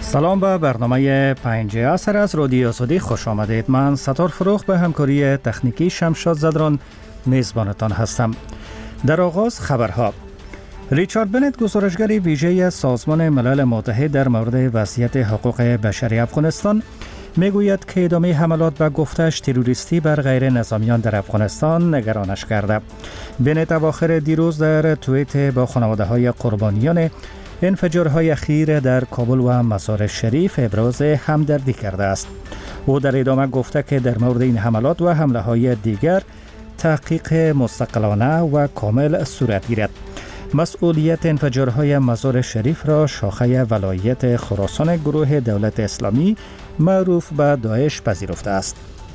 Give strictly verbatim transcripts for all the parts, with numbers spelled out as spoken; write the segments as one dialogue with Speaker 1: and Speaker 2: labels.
Speaker 1: سلام به برنامه پنج عصر از رادیو آزادی خوش آمدید. من ستار فروخ به همکاری تکنیکی شمشاد زدران میزبانتان هستم. در آغاز خبرها. ریچارد بنت گزارشگر ویژه سازمان ملل متحد در مورد وضعیت حقوق بشری افغانستان میگوید که ادامه حملات به گفتش تروریستی بر غیر نظامیان در افغانستان نگرانش کرده. بنت اواخر دیروز در توییت با خانواده های قربانیان انفجارهای اخیر در کابل و مزار شریف ابراز همدردی کرده است. او در ادامه گفته که در مورد این حملات و حمله های دیگر تحقیق مستقلانه و کامل صورت گیرد. مسئولیت انفجارهای مزار شریف را شاخه ولایت خراسان گروه دولت اسلامی معروف به داعش پذیرفته است.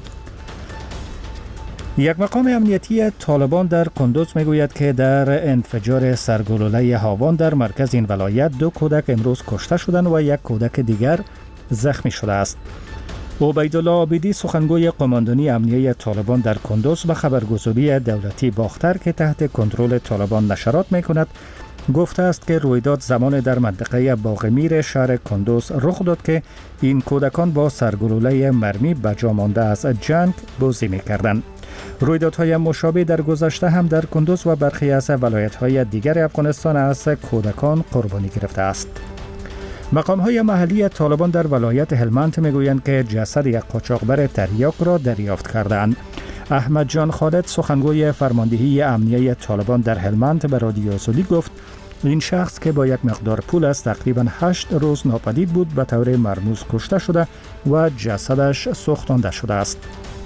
Speaker 1: یک مقام امنیتی طالبان در قندوز میگوید که در انفجار سرگلوله هاوان در مرکز این ولایت دو کودک امروز کشته شدند و یک کودک دیگر زخمی شده است. عبیدالله عابدی سخنگوی قماندانی امنیه طالبان در قندوز به خبرگزاری دولتی باختر که تحت کنترل طالبان نشرات میکند گفته است که رویداد زمان در منطقه باغمیر شهر قندوز رخ داد که این کودکان با سرگلوله مرمی بجا مانده از جنگ بازی میکردند. رویدادهای مشابه در گذشته هم در قندوز و برخی از ولایت‌های دیگر افغانستان از کودکان قربانی گرفته است. مقام‌های محلی طالبان در ولایت هلمند میگویند که جسد یک قاچاقبر تریاک را دریافت کردند. احمد جان خالد سخنگوی فرماندهی امنیه طالبان در هلمند به رادیو آزادی گفت این شخص که با یک مقدار پول از تقریباً هشت روز ناپدید بود به طور مرموز کشته شده و جسدش سوختانده شده است.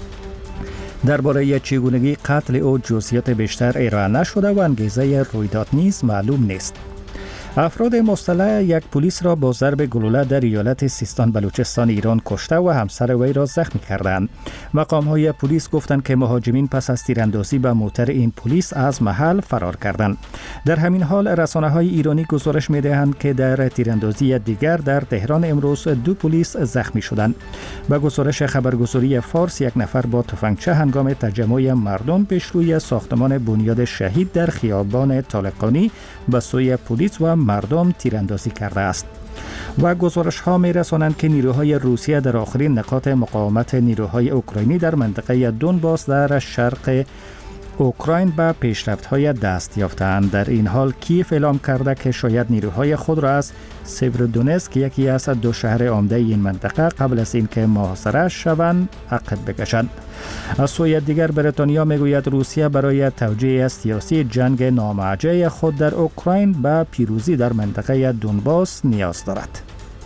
Speaker 1: درباره چگونگی قتل او جزئیات بیشتر ارائه نشده و انگیزه رویداد نیز معلوم نیست. افراد مسلح یک پلیس را با ضرب گلوله در ایالت سیستان بلوچستان ایران کشته و همسر وی را زخمی کردند. مقام‌های پلیس گفتند که مهاجمین پس از تیراندازی به موتر این پلیس از محل فرار کردند. در همین حال رسانه‌های ایرانی گزارش می‌دهند که در تیراندازی دیگر در تهران امروز دو پلیس زخمی شدند. به گزارش خبرگزاری فارس یک نفر با تفنگچه هنگام تجمع مردم پیش روی ساختمان بنیاد شهید در خیابان طالقانی به سوی پلیس و مردم تیراندازی کرده است. و گزارش ها می رسانند که نیروهای روسیه در آخرین نقاط مقاومت نیروهای اوکراینی در منطقه دونباس در شرق اوکراین به پیشرفت های دست یافتند. در این حال کیف اعلام کرده که شاید نیروهای خود را از سیورودونتسک که یکی از دو شهر عمده این منطقه قبل از اینکه محاصره شوند عقب بکشند. از سوی دیگر بریتانیا میگوید روسیه برای توجیه سیاسی جنگ نامرجع خود در اوکراین به پیروزی در منطقه دونباس نیاز دارد.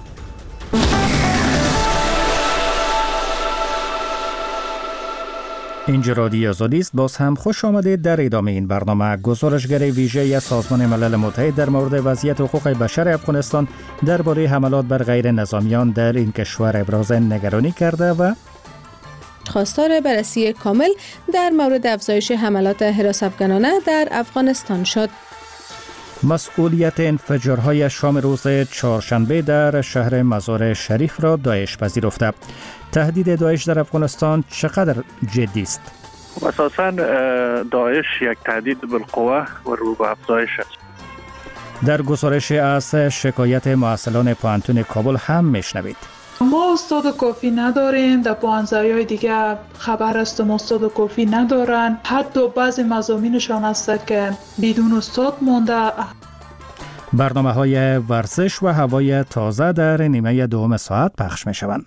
Speaker 1: اینجا رادیو آزادی است. باز هم خوش آمدید. در ادامه این برنامه گزارشگر ویژه سازمان ملل متحد در مورد وضعیت حقوق بشر افغانستان درباره حملات بر غیر نظامیان در این کشور ابراز نگرانی کرده و
Speaker 2: خواستار بررسی کامل در مورد افزایش حملات حراست‌افکنانه در افغانستان شد.
Speaker 1: مسئولیت انفجارهای شام روز چهارشنبه در شهر مزار شریف را داعش پذیرفته. تهدید داعش در افغانستان چقدر جدی است؟
Speaker 3: اساساً داعش یک تهدید بالقوه و رو به افزایش است.
Speaker 1: در گزارش از شکایت معسلان پوهنتون کابل هم میشنوید.
Speaker 4: ما استاد کافی نداریم، در پوهنځای‌های دیگه خبر است ما استاد کافی ندارن، حتی بعضی مضامینشان هست که بدون استاد مونده.
Speaker 1: برنامه های ورزش و هوای تازه در نیمه دوم ساعت پخش می شوند.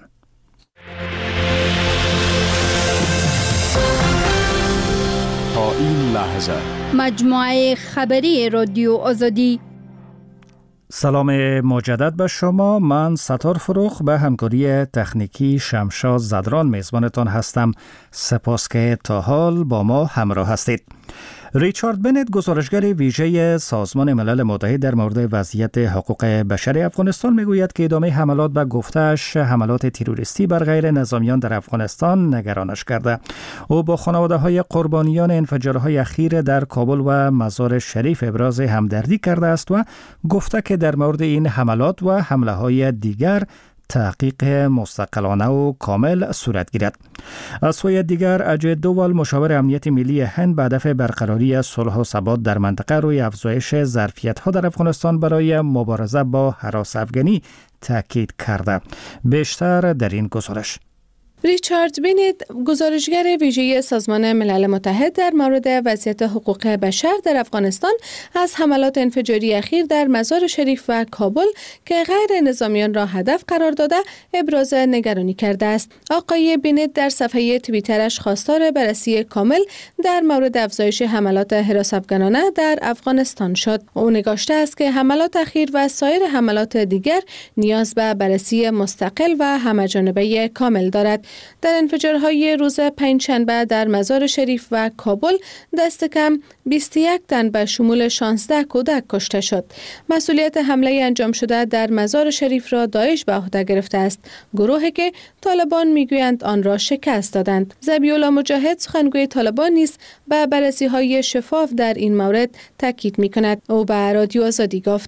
Speaker 5: تا این لحظه
Speaker 6: مجموعه خبری رادیو آزادی.
Speaker 1: سلام مجدد به شما. من ستار فروخ به همکاری تکنیکی شمشاد زدران میزبانتان هستم. سپاس که تا حال با ما همراه هستید. ریچارد بنت گزارشگر ویژه سازمان ملل متحد در مورد وضعیت حقوق بشر افغانستان میگوید که ادامه حملات به گفته‌اش حملات تروریستی بر غیر نظامیان در افغانستان نگرانش کرده. او با خانواده‌های قربانیان انفجارهای اخیر در کابل و مزار شریف ابراز همدردی کرده است و گفته که در مورد این حملات و حمله‌های دیگر تحقیق مستقلانه و کامل صورت گیرد. از سوی دیگر اجیت دووال مشاور امنیت ملی هند به هدف برقراری صلح و ثبات در منطقه روی افزایش ظرفیت‌ها در افغانستان برای مبارزه با هراس افغانی تاکید کرده. بیشتر در این گزارش.
Speaker 2: ریچارد بینت، گزارشگر ویژه سازمان ملل متحد در مورد وضعیت حقوق بشر در افغانستان، از حملات انفجاری اخیر در مزار شریف و کابل که غیر نظامیان را هدف قرار داده ابراز نگرانی کرده است. آقای بینت در صفحه توییترش خواستار بررسی کامل در مورد افزایش حملات هراس افغانانه در افغانستان شد. او نگاشته است که حملات اخیر و سایر حملات دیگر نیاز به بررسی مستقل و همه‌جانبه کامل دارد. در انفجارهای روز پنجشنبه در مزار شریف و کابل دست کم بیست و یک تن به شمول شانزده کودک کشته شد. مسئولیت حمله انجام شده در مزار شریف را داعش به عهده گرفته است، گروهی که طالبان میگویند آن را شکست دادند. ذبیح‌الله مجاهد، سخنگوی طالبان، نیز به بررسی‌های شفاف در این مورد تاکید می‌کند. او به رادیو آزادی گفت: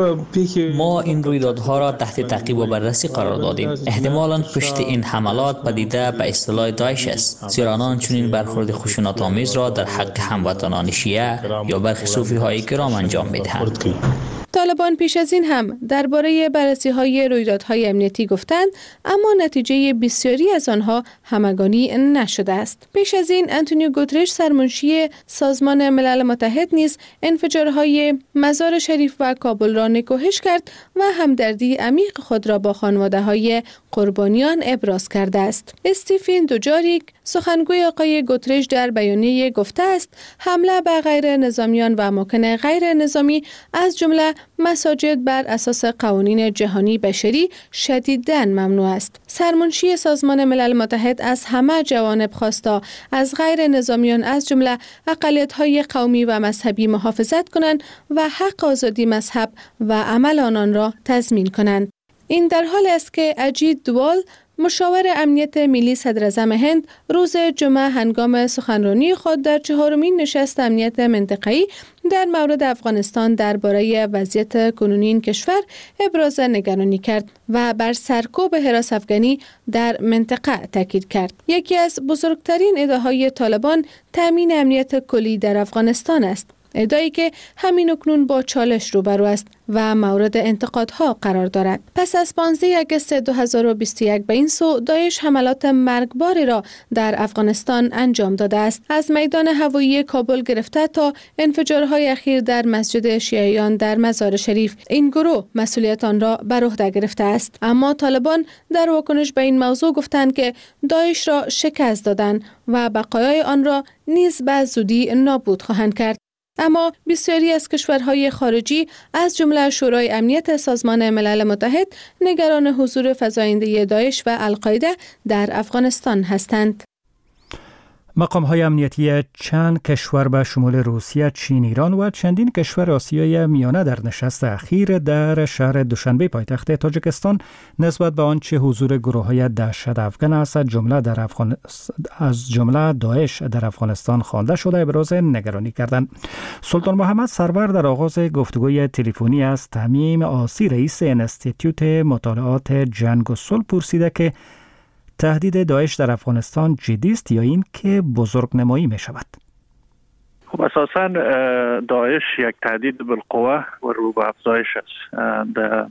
Speaker 7: ما این رویدادها را تحت تعقیب و بررسی قرار دادیم. احتمالاً پشت این حملات پدیده به اصطلاح داعش است، زیرا آنان چنین برخورد خشونت‌آمیز را در حق هموطنان شیعه یا برخی صوفی‌های کرام انجام می‌دهند.
Speaker 2: طالبان پیش از این هم درباره بررسی‌های رویدادهای امنیتی گفتند، اما نتیجه بسیاری از آنها همگانی نشده است. پیش از این آنتونیو گوترش، سرمنشی سازمان ملل متحد، نیز انفجارهای مزار شریف و کابل را نکوهش کرد و همدردی عمیق خود را با خانواده‌های قربانیان ابراز کرده است. استیفن دوجاریک، سخنگوی آقای گوترش، در بیانیه گفته است حمله به غیر نظامیان و اماکن غیر نظامی از جمله مساجد بر اساس قوانین جهانی بشری شدیداً ممنوع است. سرمنشی سازمان ملل متحد از همه جوانب خواستا از غیر نظامیان از جمله اقلیت‌های قومی و مذهبی محافظت کنند و حق آزادی مذهب و عمل آنان را تضمین کنند. این در حال است که اجیت دووال، مشاور امنیت ملی صدراعظم هند، روز جمعه هنگام سخنرانی خود در چهارمین نشست امنیت منطقه‌ای در مورد افغانستان درباره وضعیت کنونی این کشور ابراز نگرانی کرد و بر سرکوب هراس افغانی در منطقه تاکید کرد. یکی از بزرگترین ادعاهای طالبان تامین امنیت کلی در افغانستان است، ادعایی که همین اکنون با چالش روبرو است و مورد انتقادها قرار دارد. پس از پانزده آگوست دو هزار و بیست و یک به این سو داعش حملات مرگباری را در افغانستان انجام داده است، از میدان هوایی کابل گرفته تا انفجارهای اخیر در مسجد شیعیان در مزار شریف. این گروه مسئولیت آن را بر عهده گرفته است، اما طالبان در واکنش به این موضوع گفتند که داعش را شکست دادند و بقایای آن را نیز به زودی نابود خواهند کرد. اما بسیاری از کشورهای خارجی از جمله شورای امنیت سازمان ملل متحد نگران حضور فزاینده داعش و القاعده در افغانستان هستند.
Speaker 1: مقام‌های امنیتی چند کشور به شمول روسیه، چین، ایران و چندین کشور آسیای میانه در نشست اخیر در شهر دوشنبه پایتخت تاجیکستان نسبت به آنچه حضور گروه‌های دهشت افغان است جمله در افغان از جمله داعش در افغانستان خوانده شده ابراز نگرانی کردند. سلطان محمد سرور در آغاز گفتگوی تلفنی از تمیم آسی، رئیس انستیتوت مطالعات جنگ و صلح، پرسیده که تهدید داعش در افغانستان جدی است یا این که بزرگنمایی می شود؟
Speaker 3: خب اساساً داعش یک تهدید بالقوه و رو به افزایش است در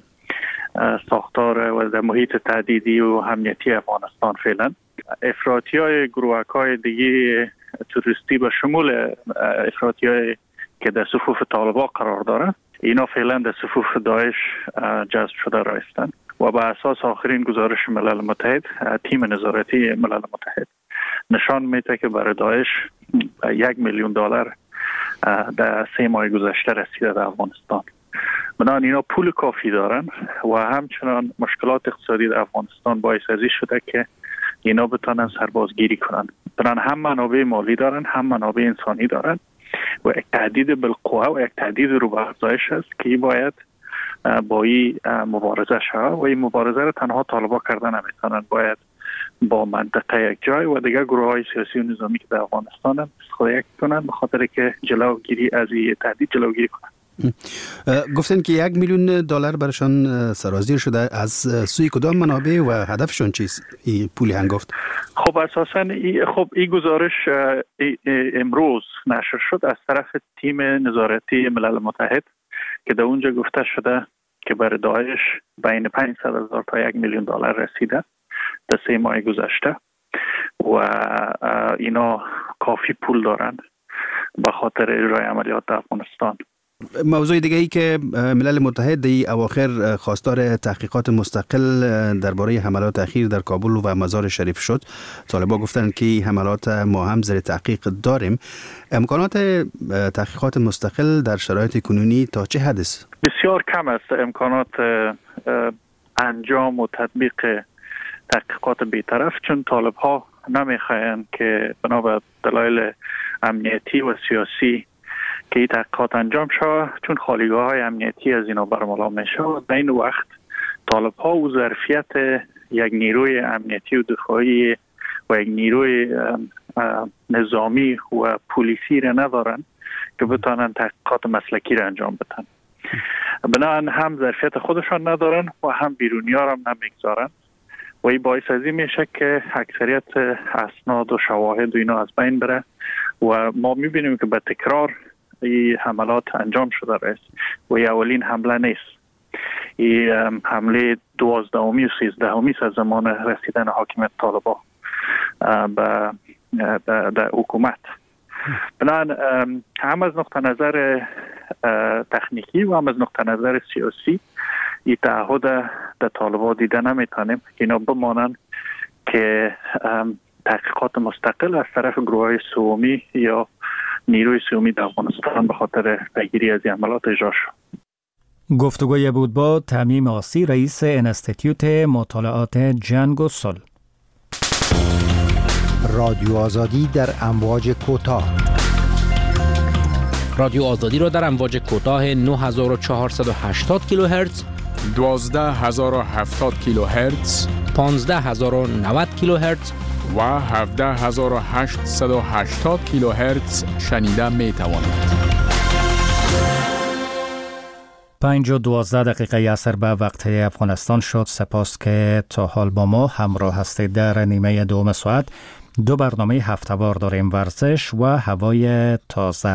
Speaker 3: ساختار و در محیط تهدیدی و امنیتی افغانستان. فعلا افراطی های گروهک های دیگه تروریستی به شمول افراطی های که در صفوف طالبان قرار دارند، اینا فعلا در صفوف داعش جذب شده رایستند و به اساس آخرین گزارش ملل متحد، تیم نظارتی ملل متحد نشان میده که برای داعش یک میلیون دلار در سه ماه گذشته رسیده در افغانستان. بنابراین اینا پول کافی دارن و همچنان مشکلات اقتصادی در افغانستان باعث ازی شده که اینا بتونن سربازگیری کنن. بنابراین هم منابع مالی دارن، هم منابع انسانی دارن و یک تهدید بالقوه و یک تهدید رو به افزایش است که باید با این مبارزه شود و این مبارزه رو تنها طالبان کردن نمیتونن، باید با منطقه یک جای و دیگر گروه های سیاسی و نظامی که در افغانستان استفاده کنند به خاطر که جلوگیری از این تهدید جلوگیری کنند.
Speaker 8: گفتن که یک میلیون دلار برشان سرازیر شده. از سوی کدام منابع و هدفشون چیست این پول هنگفت؟
Speaker 3: خب اساسا ای خب این گزارش ای امروز نشر شد از طرف تیم نظارتی ملل متحد که در اونجا گفته شده که برای داعش بین پانصد هزار تا یک میلیون دلار رسیده در سه ماه گذشته و اینا کافی پول دارند به خاطر اجرای عملیات در افغانستان.
Speaker 8: موضوع دیگه ای که ملل متحد در اواخر خواستار تحقیقات مستقل درباره حملات اخیر در کابل و مزار شریف شد. طالبان گفتند که حملات ما هم زیر تحقیق داریم. امکانات تحقیقات مستقل در شرایط کنونی تا چه حد است؟
Speaker 3: بسیار کم است امکانات انجام و تطبیق تحقیقات بی‌طرف، چون طالب ها نمیخواهند که بنا به دلایل امنیتی و سیاسی که این تحقیقات انجام شود، چون خالیگاه های امنیتی از اینا برملا میشه. در این وقت طالب ها و ظرفیت یک نیروی امنیتی و دفاعی و یک نیروی نظامی و پلیسی را ندارن که بتانن تحقیقات مسلکی را انجام بدن. بنابراین هم ظرفیت خودشان ندارن و هم بیرونی ها را هم نمیگذارن و این باعث از این میشه که اکثریت اسناد و شواهد و اینا از بین بره و ما میبینیم که به تکرار این حملات انجام شده است و این اولین حمله نیست. این حمله دوازدهمی و سیزدهمی از زمان رسیدن حاکمیت طالبان به در حکومت. بنابراین هم از نقطه نظر تکنیکی و هم از نقطه نظر سیاسی این تعهد در طالبان دیده نمیتونیم که اینا بمانند که تحقیقات مستقل از طرف گروهای سومی یا نیروی سومی در افغانستان به خاطر پیگیری از عملیات اجرا شد.
Speaker 1: گفتگوی بود با تمیم آسی، رئیس انستیتیوت مطالعات جنگ و صلح.
Speaker 9: رادیو آزادی در امواج کوتاه.
Speaker 10: رادیو آزادی را در امواج کوتاه نه هزار و چهارصد و هشتاد کیلوهرتز،
Speaker 5: دوازده هزار و هفتاد کیلوهرتز،
Speaker 10: پانزده هزار و نود کیلوهرتز
Speaker 5: و هفده هزار و هشتصد و هشتاد کیلوهرتز شنیده می توانید.
Speaker 1: پنج و دوازده دقیقه عصر به وقت افغانستان شد. سپاس که تا حال با ما همراه هستید. در نیمه دوم ساعت دو برنامه هفته‌وار داریم: ورزش و هوای تازه.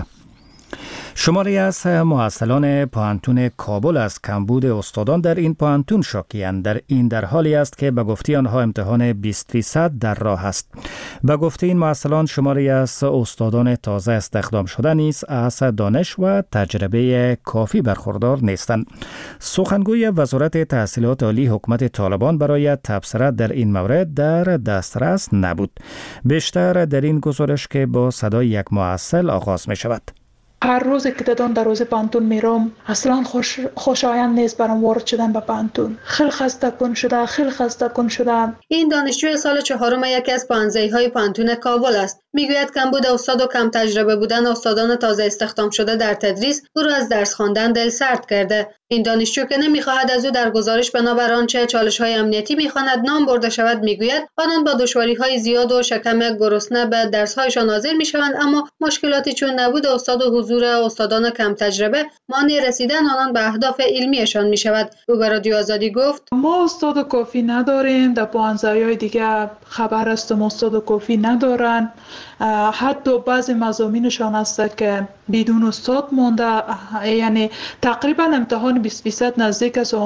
Speaker 1: شماری از محصلان پوهنتون کابل از کمبود استادان در این پوهنتون شاکی‌اند. در این در حالی است که به گفته آنها امتحان بیست فیصد در راه است. به گفته این محصلان شماری از استادان تازه استخدام شده نیز از دانش و تجربه کافی برخوردار نیستند. سخنگوی وزارت تحصیلات عالی حکومت طالبان برای تبصره در این مورد در دسترس نبود. بیشتر در این گزارش که با صدای یک محصل آغاز می شود.
Speaker 4: هر روز که دادن دروازه پانتون میرم اصلا خوش خوشایند نیست برام وارد شدن به پانتون. خیلی خسته کن شده خیلی خسته کن شده.
Speaker 11: این دانشجوی سال چهارم یکی از پانزدهی‌های پانتون کابل است. میگوید کمبود استاد و کم تجربه بودن استادان تازه استخدام شده در تدریس او را از درس خواندن دل سرد کرده. این دانشجو که نمیخواهد از او در گزارش بنابر آنچه چالش‌های امنیتی میخواند نام برده شود میگوید آنان با دشواری‌های زیاد و شکم گرسنه به درس‌هایشان حاضر میشوند، اما مشکلاتی چون نبود استاد و حضور استادان کم تجربه مانع رسیدن آنان به اهداف علمیشان میشود. او به رادیو آزادی گفت
Speaker 4: ما استاد کافی نداریم. در پانزدهی‌های دیگه خبر است استاد کافی ندارن. حتی بعضی مضامینشان هست که بدون استاد مونده، یعنی تقریبا امتحان بیست فیصد نزدیک است.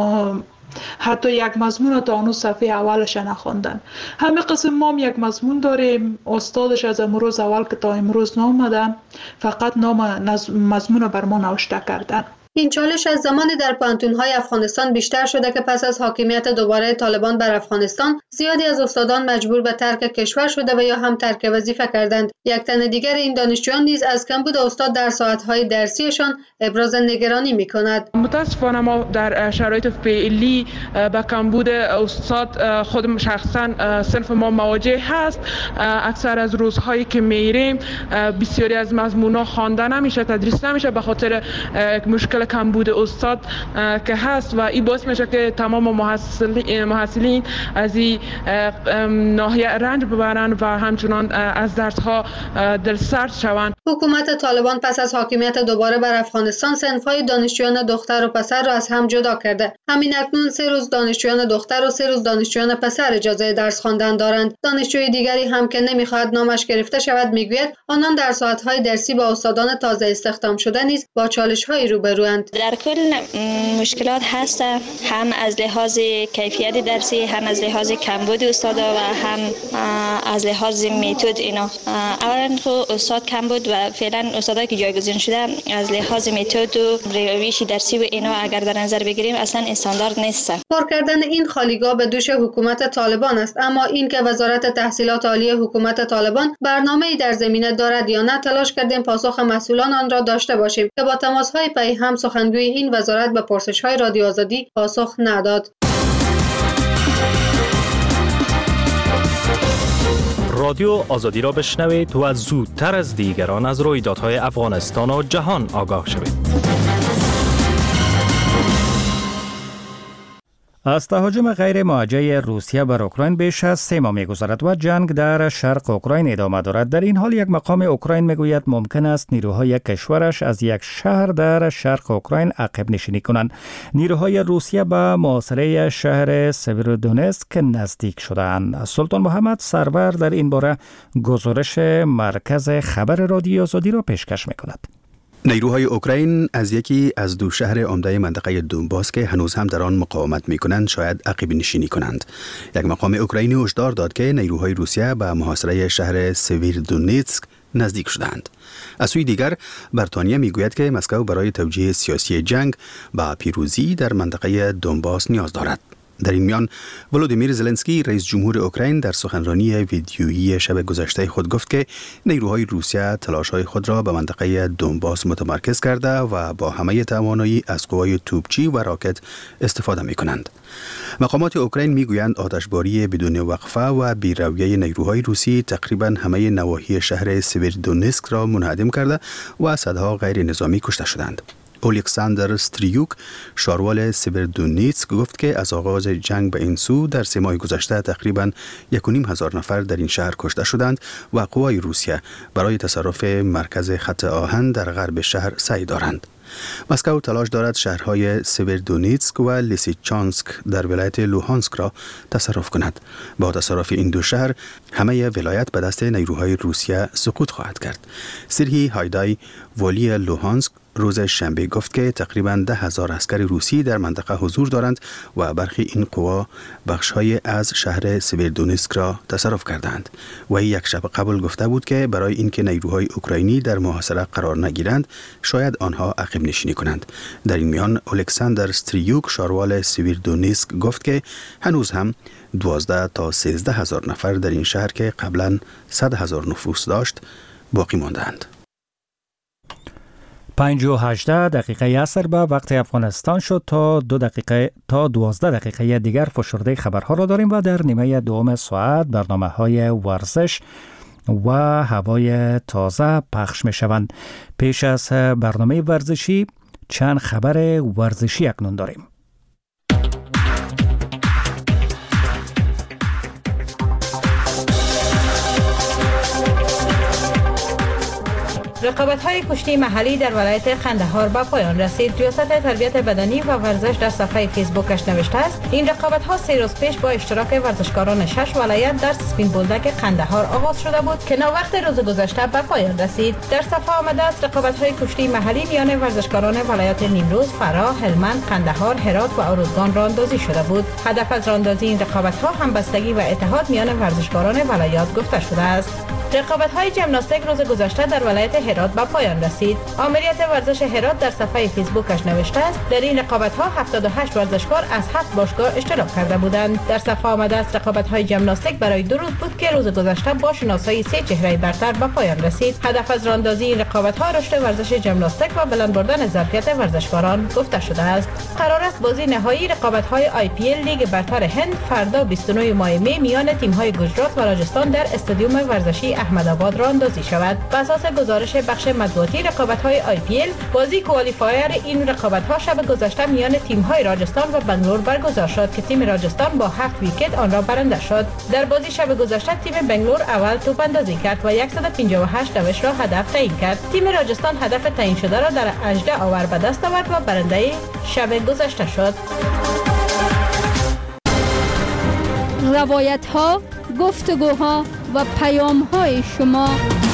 Speaker 4: حتی یک مضمون تا اون صفحه اولش نخوندن. همه قسم ما هم یک مضمون داریم، استادش از امروز اول که تا امروز نامدن، فقط نام مضمون بر ما نوشته کردن.
Speaker 11: این چالش از زمانی در پانتون‌های افغانستان بیشتر شده که پس از حاکمیت دوباره طالبان بر افغانستان زیادی از استادان مجبور به ترک کشور شده و یا هم ترک وظیفه کردند. یک تن دیگر این دانشجویان نیز از کمبود استاد در ساعت‌های درسیشان ابراز نگرانی می‌کند.
Speaker 12: متاسفانه ما در شرایط فعلی با کمبود استاد خودم شخصا صنف ما مواجه هست. اکثر از روزهایی که میریم بسیاری از مضمون‌ها خوانده نمیشه، تدریس نمیشه به خاطر مشکل کمبود استاد که هست و این باعث میشه که تمام محصلین محصلین از این ناحیه رنج ببرن و همچنان از درس ها دلسرد شوند.
Speaker 11: حکومت طالبان پس از حاکمیت دوباره بر افغانستان صنف‌های دانشجویان دختر و پسر را از هم جدا کرده. همین اکنون سه روز دانشجویان دختر و سه روز دانشجویان پسر اجازه درس خواندن دارند. دانشجوی دیگری هم که نمی‌خواهد نامش گرفته شود میگوید آنان در ساعت‌های درسی با استادان تازه استخدام شده نیز با چالش‌هایی روبروند.
Speaker 13: در کل مشکلات هست، هم از لحاظ کیفیت درسی، هم از لحاظ کمبود استادا و هم از لحاظ متد. اینا اولا خب استاد کم بود و فعلا استادایی که جایگزین شده از لحاظ متد و روش درسی و اینا اگر در نظر بگیریم اصلا استاندارد نیست.
Speaker 11: پر کردن این خالیگاه به دوش حکومت طالبان است، اما این که وزارت تحصیلات عالی حکومت طالبان برنامه‌ای در زمینه دارد یا نه تلاش کردیم پاسخ مسئولان آن را داشته باشیم که با تماس‌های پی هم سخنگوی این وزارت به پرسش‌های رادیو آزادی پاسخ نداد.
Speaker 14: رادیو آزادی را بشنوید و زودتر از دیگران از رویدادهای افغانستان و جهان آگاه شوید.
Speaker 1: از تهاجم غیر موجه روسیه بر اوکراین بیش از سه ماه می‌گذرد و جنگ در شرق اوکراین ادامه دارد. در این حال یک مقام اوکراین میگوید ممکن است نیروهای کشورش از یک شهر در شرق اوکراین عقب نشینی کنند. نیروهای روسیه به محاصره شهر سویرودونتسک نزدیک شدند. سلطان محمد سرور در این باره گزارش مرکز خبر رادیو آزادی را پیشکش می‌کند.
Speaker 8: نیروهای اوکراین از یکی از دو شهر عمده منطقه دونباس که هنوز هم در آن مقاومت می‌کنند شاید عقب نشینی کنند. یک مقام اوکراینی هشدار داد که نیروهای روسیه به محاصره شهر سویرودونتسک نزدیک شدند. از سوی دیگر بریتانیا میگوید که مسکو برای توجیه سیاسی جنگ به پیروزی در منطقه دونباس نیاز دارد. در این میان ولودیمیر زلنسکی رئیس جمهور اوکراین در سخنرانی ویدیویی شب گذشته خود گفت که نیروهای روسیه تلاش‌های خود را به منطقه دونباس متمرکز کرده و با همه توانایی از قوای توپچی و راکت استفاده می‌کنند. مقامات اوکراین میگویند آتشباری بدون وقفه و بی‌رویه نیروهای روسی تقریباً همه نواحی شهر سویرودونتسک را منهدم کرده و صدها غیر نظامی کشته شدند. اولکساندر استریوک شاروال سویرودونتسک گفت که از آغاز جنگ به این سو در سه ماه گذشته تقریباً یک و نیم هزار نفر در این شهر کشته شدند و قوای روسیه برای تصرف مرکز خط آهن در غرب شهر سعی دارند. مسکو تلاش دارد شهرهای سویرودونتسک و لیسیچانسک در ولایت لوهانسک را تصرف کند. با تصرف این دو شهر همه ولایت به دست نیروهای روسیه سقوط خواهد کرد. سرهی هایدای والی لوهانسک روز شنبه گفت که تقریباً ده هزار عسکر روسی در منطقه حضور دارند و برخی این قوا بخش‌های از شهر سویرودونتسک را تصرف کردند. و یک شب قبل گفته بود که برای اینکه نیروهای اوکراینی در محاصره قرار نگیرند شاید آنها عقب نشینی کنند. در این میان الکساندر استریوک شاروال سویرودونتسک گفت که هنوز هم دوازده تا سیزده هزار نفر در این شهر که قبلاً صد هزار نفوس داشت باقی ماندند.
Speaker 1: پنج و هجده دقیقه عصر به وقت افغانستان شد. تا دو دقیقه تا دوازده دقیقه دیگر فشرده خبرها را داریم و در نیمه دوم ساعت برنامه های ورزش و هوای تازه پخش می شوند. پیش از برنامه ورزشی چند خبر ورزشی اکنون داریم.
Speaker 15: رقابت‌های کشتی محلی در ولایت قندهار به پایان رسید. ریاست تربیت بدنی و ورزش در صفحه فیسبوکش نوشته است این رقابت‌ها سه روز پیش با اشتراک ورزشکاران شش ولایت در سپین بولدک قندهار آغاز شده بود که ناوقت روز گذشته به پایان رسید. در صفحه آمده است رقابت‌های کشتی محلی میان ورزشکاران ولایت نیمروز، فرا، هلمند، قندهار، هرات و اروزگان راندازی شده بود. هدف از راندازی این رقابت‌ها همبستگی و اتحاد میان ورزشکاران ولایات گفته شده است. رقابت‌های ژیمناستیک روز گذشته در ولایت هرات به پایان رسید. آمریت ورزش هرات در صفحه فیسبوکش نوشته است در این رقابت‌ها هفتاد و هشت ورزشکار از هفت باشگاه اشتراک کرده بودند. در صفحه آمده است رقابت‌های ژیمناستیک برای دو روز بود که روز گذشته با شناسایی سه چهره برتر به پایان رسید. هدف از راندازی این رقابت‌ها رشد ورزش ژیمناستیک و بلند بردن ظرفیت ورزشکاران گفته شده است. قرار است بازی نهایی رقابت‌های آی پی ال لیگ برتر هند فردا بیست و نه ماه می میان تیم‌های گجرات و راجستان در استادیوم ورزشی احمد آباد را اندازی شود. بر اساس گزارش بخش مطبوعاتی رقابت‌های آی پی ال، بازی کوالیفایر این رقابت‌ها شب گذشته میان تیم‌های راجستان و بنگلور برگزار شد که تیم راجستان با هفت ویکت آن را برنده شد. در بازی شب گذشته تیم بنگلور اول توپ اندازی کرد و صد و پنجاه و هشت دوش را هدف تعیین کرد. تیم راجستان هدف تعیین شده را در هجده آور به دست آورد و برنده شب گذشته شد.
Speaker 6: روایت ها، گفتگوها و پیام های شما.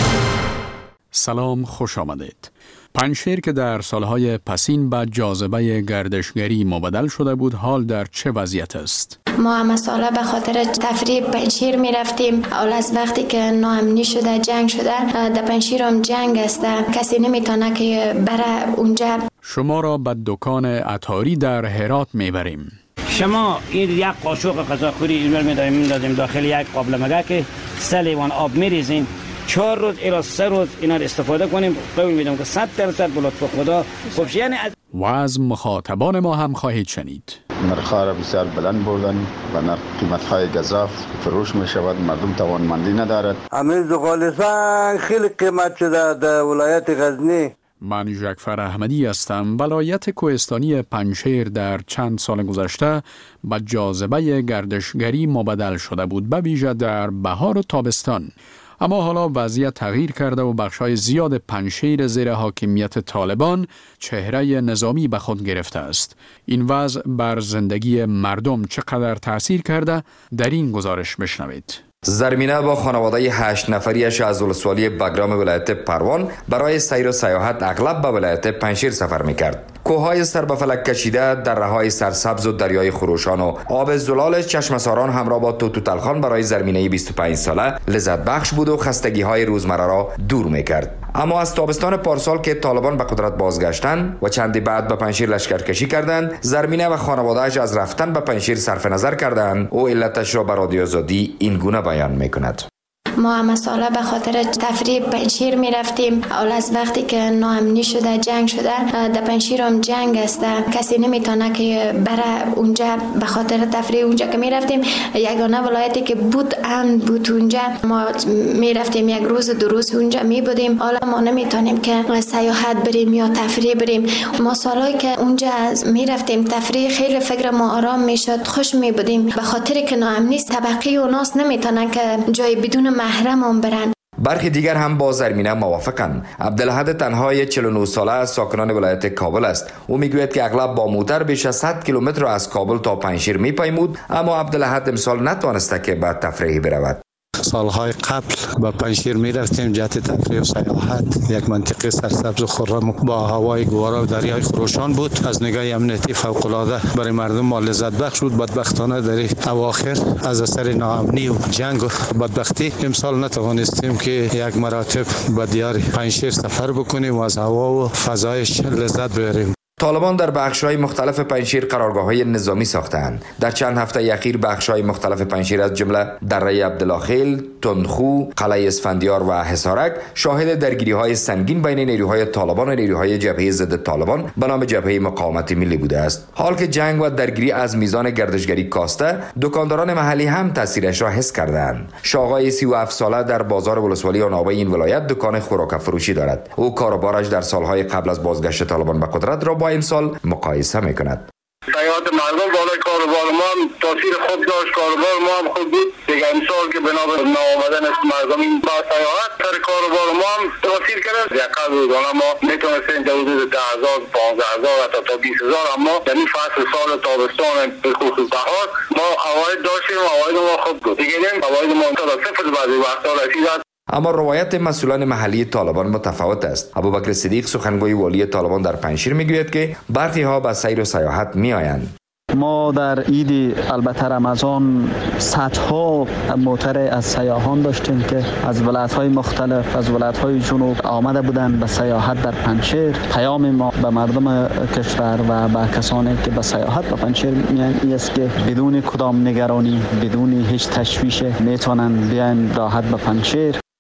Speaker 5: سلام، خوش آمدید. پنجشیر که در سالهای پسین به جاذبه گردشگری مبدل شده بود، حال در چه وضعیت است؟
Speaker 16: ما همه ساله به خاطر تفریح پنجشیر می رفتیم. اول از وقتی که ناامنی شده، جنگ شده، در پنجشیر هم جنگ است، کسی نمیتونه که بره اونجا.
Speaker 5: شما را به دکان عطاری در هرات میبریم.
Speaker 17: شما این یک قاشق غذاخوری اینور میدادیم میدادیم داخل یک قابل مگه که سه لیوان آب میریزیم، چهار روز الی سه روز اینا استفاده کنیم. قول میدم که صد درصد به لطف خدا خوب. یعنی
Speaker 5: و از مخاطبان ما هم خواهید شنید.
Speaker 18: نرخ‌ها را بسیار بلند بردن و نرخ قیمت‌های گزاف فروش می‌شود، مردم توانمندی ندارد.
Speaker 19: همین زغال‌سنگ خیلی قیمت شده در ولایت غزنی.
Speaker 5: من جعفر احمدی هستم. ولایت کوهستانی پنجشیر در چند سال گذشته به جاذبه گردشگری مبدل شده بود، به ویژه در بهار و تابستان. اما حالا وضعیت تغییر کرده و بخشای زیاد پنجشیر زیر حاکمیت طالبان چهره نظامی به خود گرفته است. این وضع بر زندگی مردم چقدر تأثیر کرده؟ در این گزارش بشنوید.
Speaker 20: زرمینه با خانواده هشت نفریش از ولسوالی بگرام ولایت پروان برای سیر و سیاحت اغلب به ولایت پنجشیر سفر میکرد. کوههای سر به فلک کشیده، دره‌های سرسبز و دریای خروشان و آب زلال چشمساران همراه با توت و تلخان برای زرمینه بیست و پنج ساله لذت بخش بود و خستگی‌های روزمره را دور میکرد. اما از تابستان پارسال که طالبان به قدرت بازگشتند و چندی بعد به پنجشیر لشکرکشی کردند، زرمینه و خانواده‌اش از رفتن به پنجشیر صرف نظر کردند. او علتش را به رادیو آزادی این گونه بیان میکند.
Speaker 16: ما همه ساله به خاطر تفریح پنجشیر می رفتیم. اول از وقتی که ناامنی شده، جنگ شده، در پنجشیر هم جنگ است، کسی نمیتونه که بره اونجا. به خاطر تفریح اونجا که می رفتیم، یگانه ولایتی که بود امن بود اونجا. ما می رفتیم یک روز دو روز اونجا می بودیم. حالا ما نمیتونیم که سیاحت بریم یا تفریح بریم. ما سالایی که اونجا می رفتیم تفریح، خیلی فکر ما آرام میشد، خوش می بودیم. به خاطر که ناامنی طبقی و ناس نمیتونن که جای بدون محرم برن.
Speaker 20: برخی دیگر هم با زرمینه موافقند. عبدالحد تنهای چهل و نه ساله از ساکنان ولایت کابل است. او میگوید که اغلب با موتر بیش از صد کیلومتر از کابل تا پنجشیر میپیمود، اما عبدالحد امسال نتوانسته که به تفریح برود.
Speaker 21: سالهای قبل با پنجشیر می رفتیم جهت تفریح و سیاحت. یک منطقه سرسبز و خرم با هوای گوارا و دریای خروشان بود. از نگاه امنیتی فوق العاده برای مردم ما لذت بخش بود. بدبختانه در اواخر از اثر ناامنی و جنگ و بدبختی امسال نتوانستیم که یک مراتب به دیار پنجشیر سفر بکنیم و از هوا و فضایش لذت ببریم.
Speaker 20: طالبان در بخش‌های مختلف پنجشیر قرارگاه‌های نظامی ساختند. در چند هفته اخیر بخش‌های مختلف پنجشیر از جمله دره عبدالله، تندخو، قلعه اسفندیار و حصارک شاهد درگیری‌های سنگین بین نیروهای طالبان و نیروهای جبهه ضد طالبان به نام جبهه مقاومت ملی بوده است. حال که جنگ و درگیری از میزان گردشگری کاسته، دکانداران محلی هم تاثیرش را حس کردند. شاغای سی و هفت ساله در بازار ولسوالی آنابه این ولایت دکان خوراک فروشی دارد. او کاروبارش در سالهای قبل از بازگشت طالبان به قدرت را با امسال مقایسه میکند.
Speaker 22: سیاحت مردم بالای کاروبار ما هم تاثیر خوب داشت، کاروبار ما هم خوب بود. دیگه امسال که بنا به ناآمدن مردم با سیاحت سر کاروبار ما هم تاثیر کرد. یکم روزانه ما میتونستیم در حدود ده هزار، پانزده هزار تا بیست هزار، اما در این فصل سال تابستان به خصوص بهار ما عواید داشتیم، عواید ما خوب بود. دیگه عواید ما تا صفر بعضی وقتا رسید.
Speaker 20: اما روایت مسئولان محلی طالبان متفاوت است. ابوبکر صدیق سخنگوی والی طالبان در پنجشیر میگوید که برخی ها به سیر و سیاحت میآیند.
Speaker 23: ما در عید البته رمضان صدها موتر از سیاحان داشتیم که از ولایت‌های مختلف، از ولایت‌های جنوب آمده بودند به سیاحت در پنجشیر. پیام ما به مردم کشور و به کسانی که به سیاحت به پنجشیر میان این است که بدون کدام نگرانی، بدون هیچ تشویش میتونن بیان راحت به پنجشیر.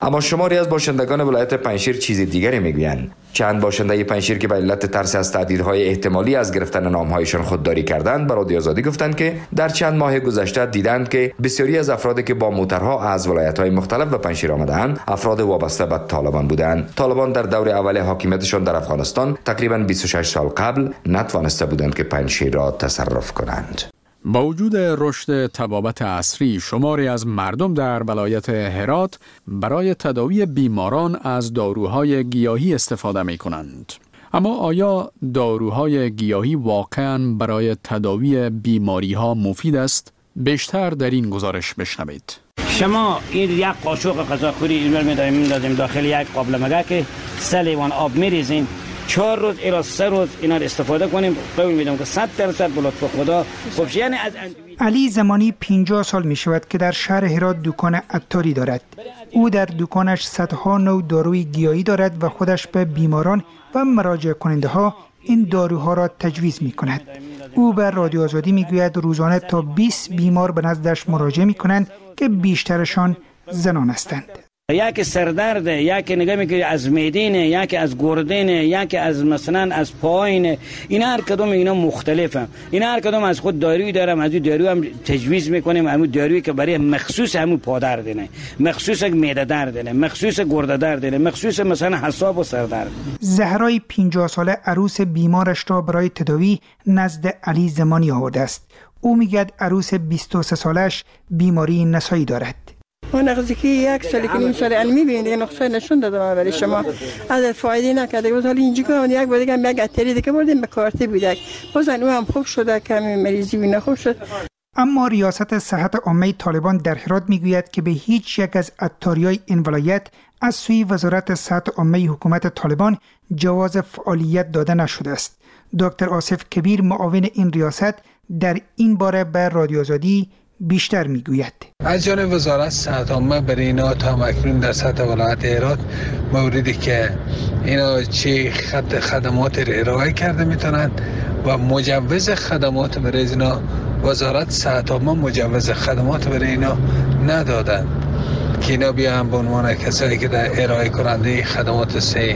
Speaker 20: اما شماری از باشندگان ولایت پنجشیر چیز دیگری میگویند. چند باشنده پنجشیر که به علت ترس از تهدیدهای احتمالی از گرفتن نامهایشان خودداری کردند به رادیو آزادی گفتند که در چند ماه گذشته دیدند که بسیاری از افرادی که با موترها از ولایت‌های مختلف به پنجشیر آمدند افراد وابسته به طالبان بودند. طالبان در دور اول حاکمیتشان در افغانستان تقریباً بیست و شش سال قبل نتوانسته بودند که پنجشیر را تصرف کنند.
Speaker 5: با وجود رشد طبابت عصری، شماری از مردم در ولایت هرات برای تداوی بیماران از داروهای گیاهی استفاده می کنند. اما آیا داروهای گیاهی واقعاً برای تداوی بیماری ها مفید است؟ بیشتر در این گزارش بشنوید.
Speaker 17: شما این یک قاشق غذاخوری اینور می‌داریم می‌دازیم داخل یک قابل مگه که سه لیوان آب می‌ریزیم، چهار روز الی سه روز اینا رو استفاده کنیم. قول میدم که صد درصد به لطف خدا خوب. یعنی از
Speaker 2: علی زمانی پنجاه سال می شود که در شهر هرات دکان عطاری دارد. او در دکانش صدها نوع داروی گیاهی دارد و خودش به بیماران و مراجع کننده ها این داروها را تجویز می کند. او به رادیو آزادی می گوید روزانه تا بیست بیمار به نزدش مراجعه می کنند که بیشترشان زنان هستند.
Speaker 17: یکی سردرد، یکی نگاه میکنی از میدینه، یکی از گردنه، یکی از مثلا از پایینه. اینا هر کدوم اینا مختلفه. اینا هر کدوم از خود دارویی دارم، از این دارو هم تجویز میکنیم. همون دارویی که برای مخصوص همون پادردنه، مخصوص معده دردنه، مخصوص گرده دردنه، مخصوص مثلا حساب و سردرد.
Speaker 2: زهرای پنجاه ساله عروس بیمارش را برای تداوی نزد علی زمانی آورده است. او میگه عروس بیست و سه سالش بیماری نسایی دارد.
Speaker 3: اون نقضی یک سالی که نیم سال علمی بینده نقصه نشون دادم برای شما از فایده نکرده. ولی اینجا که یک بار دیگه یک اتری دیگه بردیم به کارت بودک بازن او هم خوب شده، کمی مریضی بینه خوب شد.
Speaker 2: اما ریاست صحت عامه طالبان در هرات میگوید که به هیچ یک از عطاریای این ولایت از سوی وزارت صحت عامه حکومت طالبان جواز فعالیت داده نشده است. دکتر آصف کبیر معاون این ریاست در این باره به رادیو آزادی بیشتر میگوید.
Speaker 7: از جانب وزارت صحت عامه برای اینا تا مکنون در سطح ولایت هرات موردی که اینا چه خط خدمات را ارائه کرده میتونند و مجوز خدمات برای اینا وزارت صحت عامه مجوز خدمات برای اینا ندادند که اینا بیان به عنوان کسایی که در ارائه کننده خدمات صحی.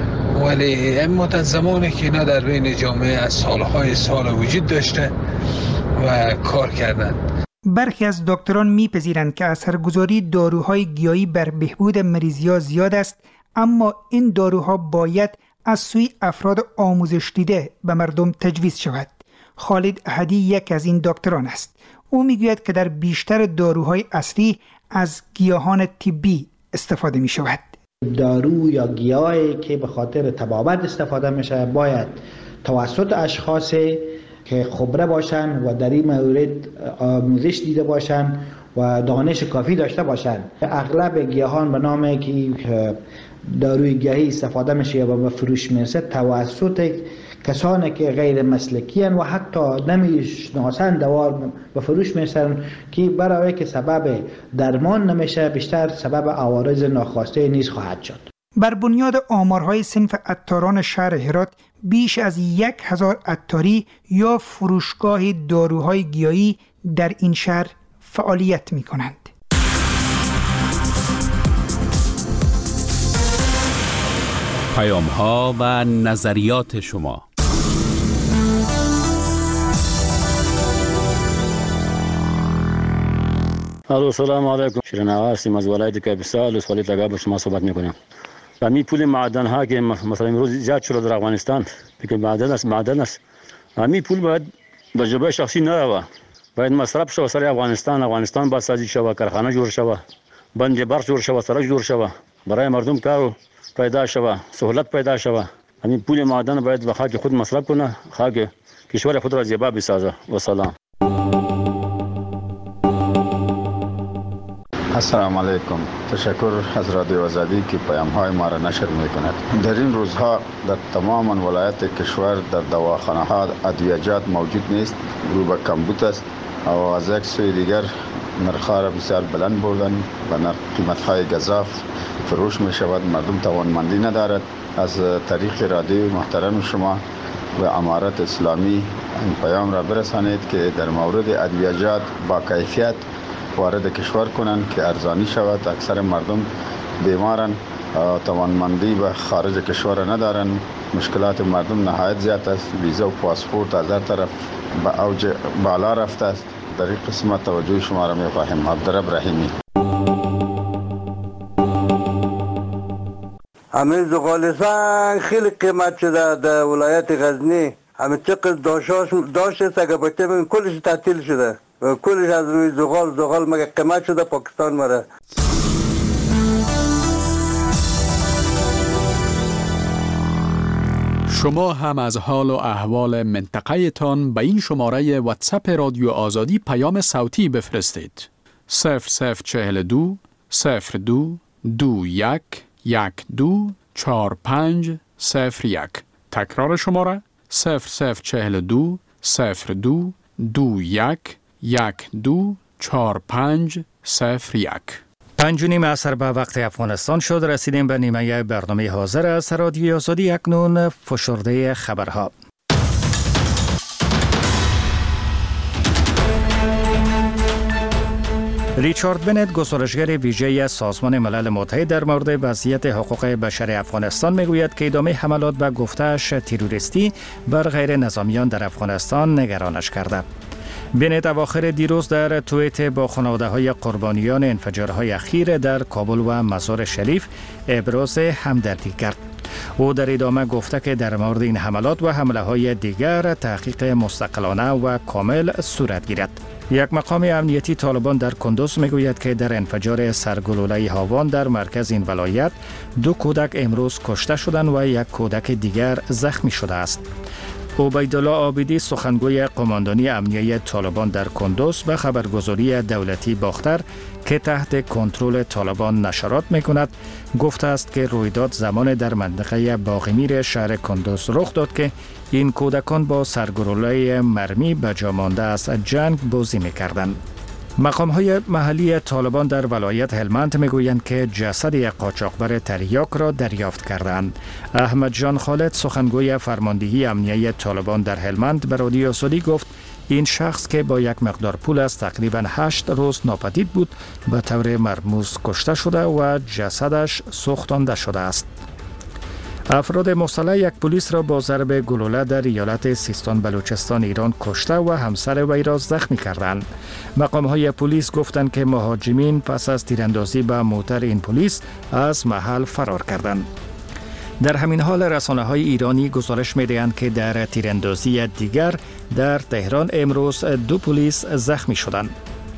Speaker 7: ولی این مدت زمانی که اینا در بین جامعه از سالهای سال وجود داشته و کار کردند.
Speaker 2: برخی از دکتران میپذیرند که اثرگذاری داروهای گیاهی بر بهبود مریضی‌ها زیاد است، اما این داروها باید از سوی افراد آموزش دیده به مردم تجویز شود. خالد احدی یک از این دکتران است. او میگوید که در بیشتر داروهای اصلی از گیاهان طبی استفاده می شود.
Speaker 24: دارو یا گیاهی که به خاطر طبابت استفاده میشه باید توسط اشخاصی که خبره باشن و در این مورد آموزش دیده باشن و دانش کافی داشته باشن. اغلب گیاهان به نام که داروی گیاهی استفاده میشه و به فروش میرسه توسط کسانی که غیر مسلکی هستند و حتی نمیشناسند دوار به فروش میرسن که برای که سبب درمان نمیشه بیشتر سبب عوارض ناخواسته نیز خواهد شد.
Speaker 2: بر بنیاد آمارهای صنف عطاران شهر هرات بیش از یک هزار عطاری یا فروشگاه داروهای گیاهی در این شهر فعالیت می کنند.
Speaker 25: پیام ها و نظریات شما.
Speaker 26: الو سلام علیکم. شیرین آقا هستیم از ولایت کاپیسا از ولایت لگا با شما صحبت میکنم. و می پول معدن ها که مثلا امروز زیاد شده در افغانستان که معدن است معدن است همین پول باید به جیب شخصی نروه، باید مصرف شود سر افغانستان. افغانستان باید سازی شود، کارخانه جوړ شود، بند برق جوړ شود، سړک جوړ شود، برای مردم کار پیدا شود، سهولت پیدا شود. همین پول معدن باید به خاک خود مصرف کنه، خاک کشور خود را زیبا بسازه. و سلام.
Speaker 18: السلام علیکم. تشکر از رادیو آزادی که پیام های ما را نشر می کند. در این روزها در تمام ولایت کشور در دواخانه ها ادویجات موجود نیست، رو به کمبود است و از یک سوی دیگر نرخ‌ها را بسیار بلند بردن و نرخ قیمت های گزاف فروش می شود. مردم توانمندی ندارد. از طریق رادیو محترم شما و امارت اسلامی این پیام را برسانید که در مورد ادویجات با کیفیت وارد کشور کنند که ارزانی شود. اکثر مردم بیمارن، توانمندی به خارج کشور ندارن، مشکلات مردم نهایت زیاد است، ویزا و پاسپورت از هر طرف به اوج بالا رفته است. در این قسمت توجه شما را می‌خواهیم. عبدالرب رحیمی.
Speaker 19: همین زغالستان خیلی قیمت شده در ولایت غزنی. همین چقدر داشتاش داشت اگه بچه بگن کلش تعطیل شده، کلش از روی زغال زغال مگه قیمت شده پاکستان مره.
Speaker 5: شما هم از حال و احوال منطقه تان به این شماره واتساپ رادیو آزادی پیام صوتی بفرستید. صفر صفر چهل دو صفر دو دو یک یک دو چار پنج صفر یک. تکرار شماره صفر صفر چهل دو صفر دو دو یک یک دو چار پنج صفر یک.
Speaker 1: پنج و نیم عصر به وقت افغانستان شد. رسیدیم به نیمه برنامه حاضر از رادیو آزادی. اکنون فشرده خبرها. ریچارد بنت، گزارشگر ویژه سازمان ملل متحد در مورد وضعیت حقوق بشر افغانستان، میگوید که ادامه حملات به گفته‌اش تروریستی بر غیر نظامیان در افغانستان نگرانش کرده. بنت اواخر دیروز در توییت با خانواده‌های قربانیان انفجارهای اخیر در کابل و مزار شریف ابراز همدردی کرد. او در ادامه گفته که در مورد این حملات و حمله‌های دیگر تحقیق مستقلانه و کامل صورت گیرد. یک مقام امنیتی طالبان در کندوز میگوید که در انفجار سرگلوله هاوان در مرکز این ولایت دو کودک امروز کشته شدند و یک کودک دیگر زخمی شده است. عبیدالله عابدی، سخنگوی قماندانی امنیتی طالبان در کندوز، به خبرگزاری دولتی باختر که تحت کنترل طالبان نشرات میکند گفته است که رویداد زمان در منطقه باغمیر شهر کندوز رخ داد که این کودکان با سرگلوله مرمی به جا مانده از جنگ بازی میکردند. مقام‌های محلی طالبان در ولایت هلمند میگویند که جسد یک قاچاقبر تریاک را دریافت کردند. احمد جان خالد، سخنگوی فرماندهی امنیتی طالبان در هلمند، به رادیو آزادی گفت این شخص که با یک مقدار پول از تقریباً هشت روز ناپدید بود به طور مرموز کشته شده و جسدش سوختانده شده است. افراد مسلح یک پلیس را با ضرب گلوله در ایالت سیستان بلوچستان ایران کشته و همسر وی را زخمی کردند. مقام‌های پلیس گفتند که مهاجمین پس از تیراندازی به موتر این پلیس از محل فرار کردند. در همین حال رسانه‌های ایرانی گزارش می‌دهند که در تیراندازی دیگر در تهران امروز دو پلیس زخمی شدند.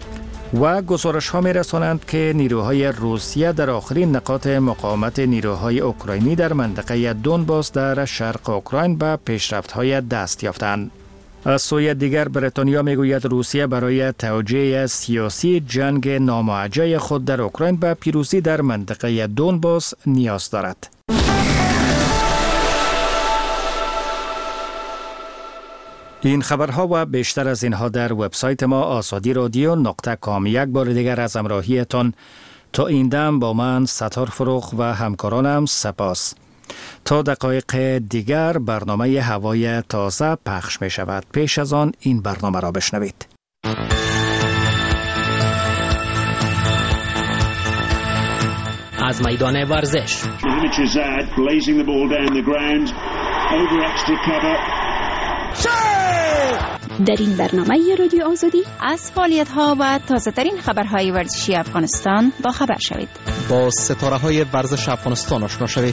Speaker 1: و گزارش ها می رسانند که نیروهای روسیه در آخرین نقاط مقاومت نیروهای اوکراینی در منطقه دونباس در شرق اوکراین به پیشرفت های دست یافتند. از سوی دیگر بریتانیا می گوید روسیه برای توجیه سیاسی جنگ ناموجه خود در اوکراین به پیروزی در منطقه دونباس نیاز دارد. این خبرها و بیشتر از اینها در وبسایت ما آزادی رادیو نقطه کام. یک بار دیگر از همراهیتان تا این دم با من ستار فروغ و همکارانم سپاس. تا دقایق دیگر برنامه هوای تازه پخش می شود. پیش از آن این برنامه را بشنوید.
Speaker 4: از میدان ورزش
Speaker 9: در این برنامه رادیو آزادی از فعالیت ها و تازه ترین خبرهای ورزشی افغانستان با خبر شوید.
Speaker 4: با ستاره های ورزش افغانستان آشنا شوید.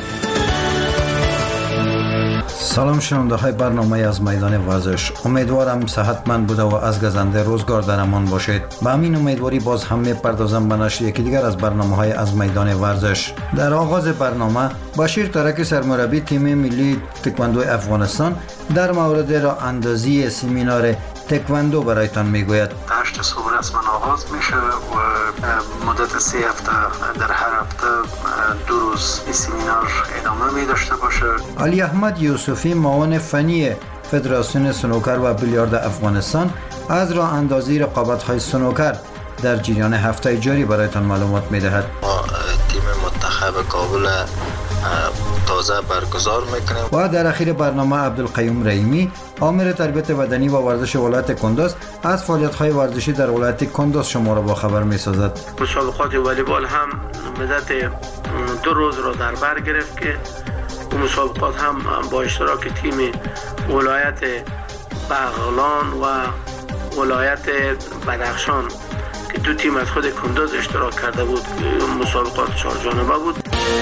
Speaker 10: سلام شنونده های برنامه از میدان ورزش. امیدوارم صحتمند بوده و از گزنده روزگار در امان باشید. با همین امیدواری باز هم میپردازم به نشر یکی دیگر از برنامه های از میدان ورزش. در آغاز برنامه بشیر ترکی، سرمربی تیم ملی تکواندو افغانستان، در مورد راه اندازی سمینار تکواندو برایتان میگوید.
Speaker 11: هشت صبح رسما آغاز میشه و مدت سه هفته در هر هفته دو روز این سمینار ادامه می داشته باشه.
Speaker 10: علی احمد یوسفی، معاون فنی فدراسیون سنوکر و بیلیارد افغانستان، از راه اندازی رقابت های سنوکر در جریان هفته جاری برایتان معلومات میدهد.
Speaker 11: ما تیم منتخب
Speaker 6: به کابل تازه برگزار میکنیم.
Speaker 10: و در اخیر برنامه عبدالقیوم رحیمی آمر تربیت بدنی و ورزش ولایت کندوز از فعالیت‌های ورزشی در ولایت کندوز شما را با خبر می‌سازد.
Speaker 8: مسابقات والیبال هم مدت دو روز را در بر گرفت که اون مسابقات هم با اشتراک تیم ولایت بغلان و ولایت بدخشان که دو تیم از خود کندوز اشتراک کرده بود، مسابقات چهار جانبه بود.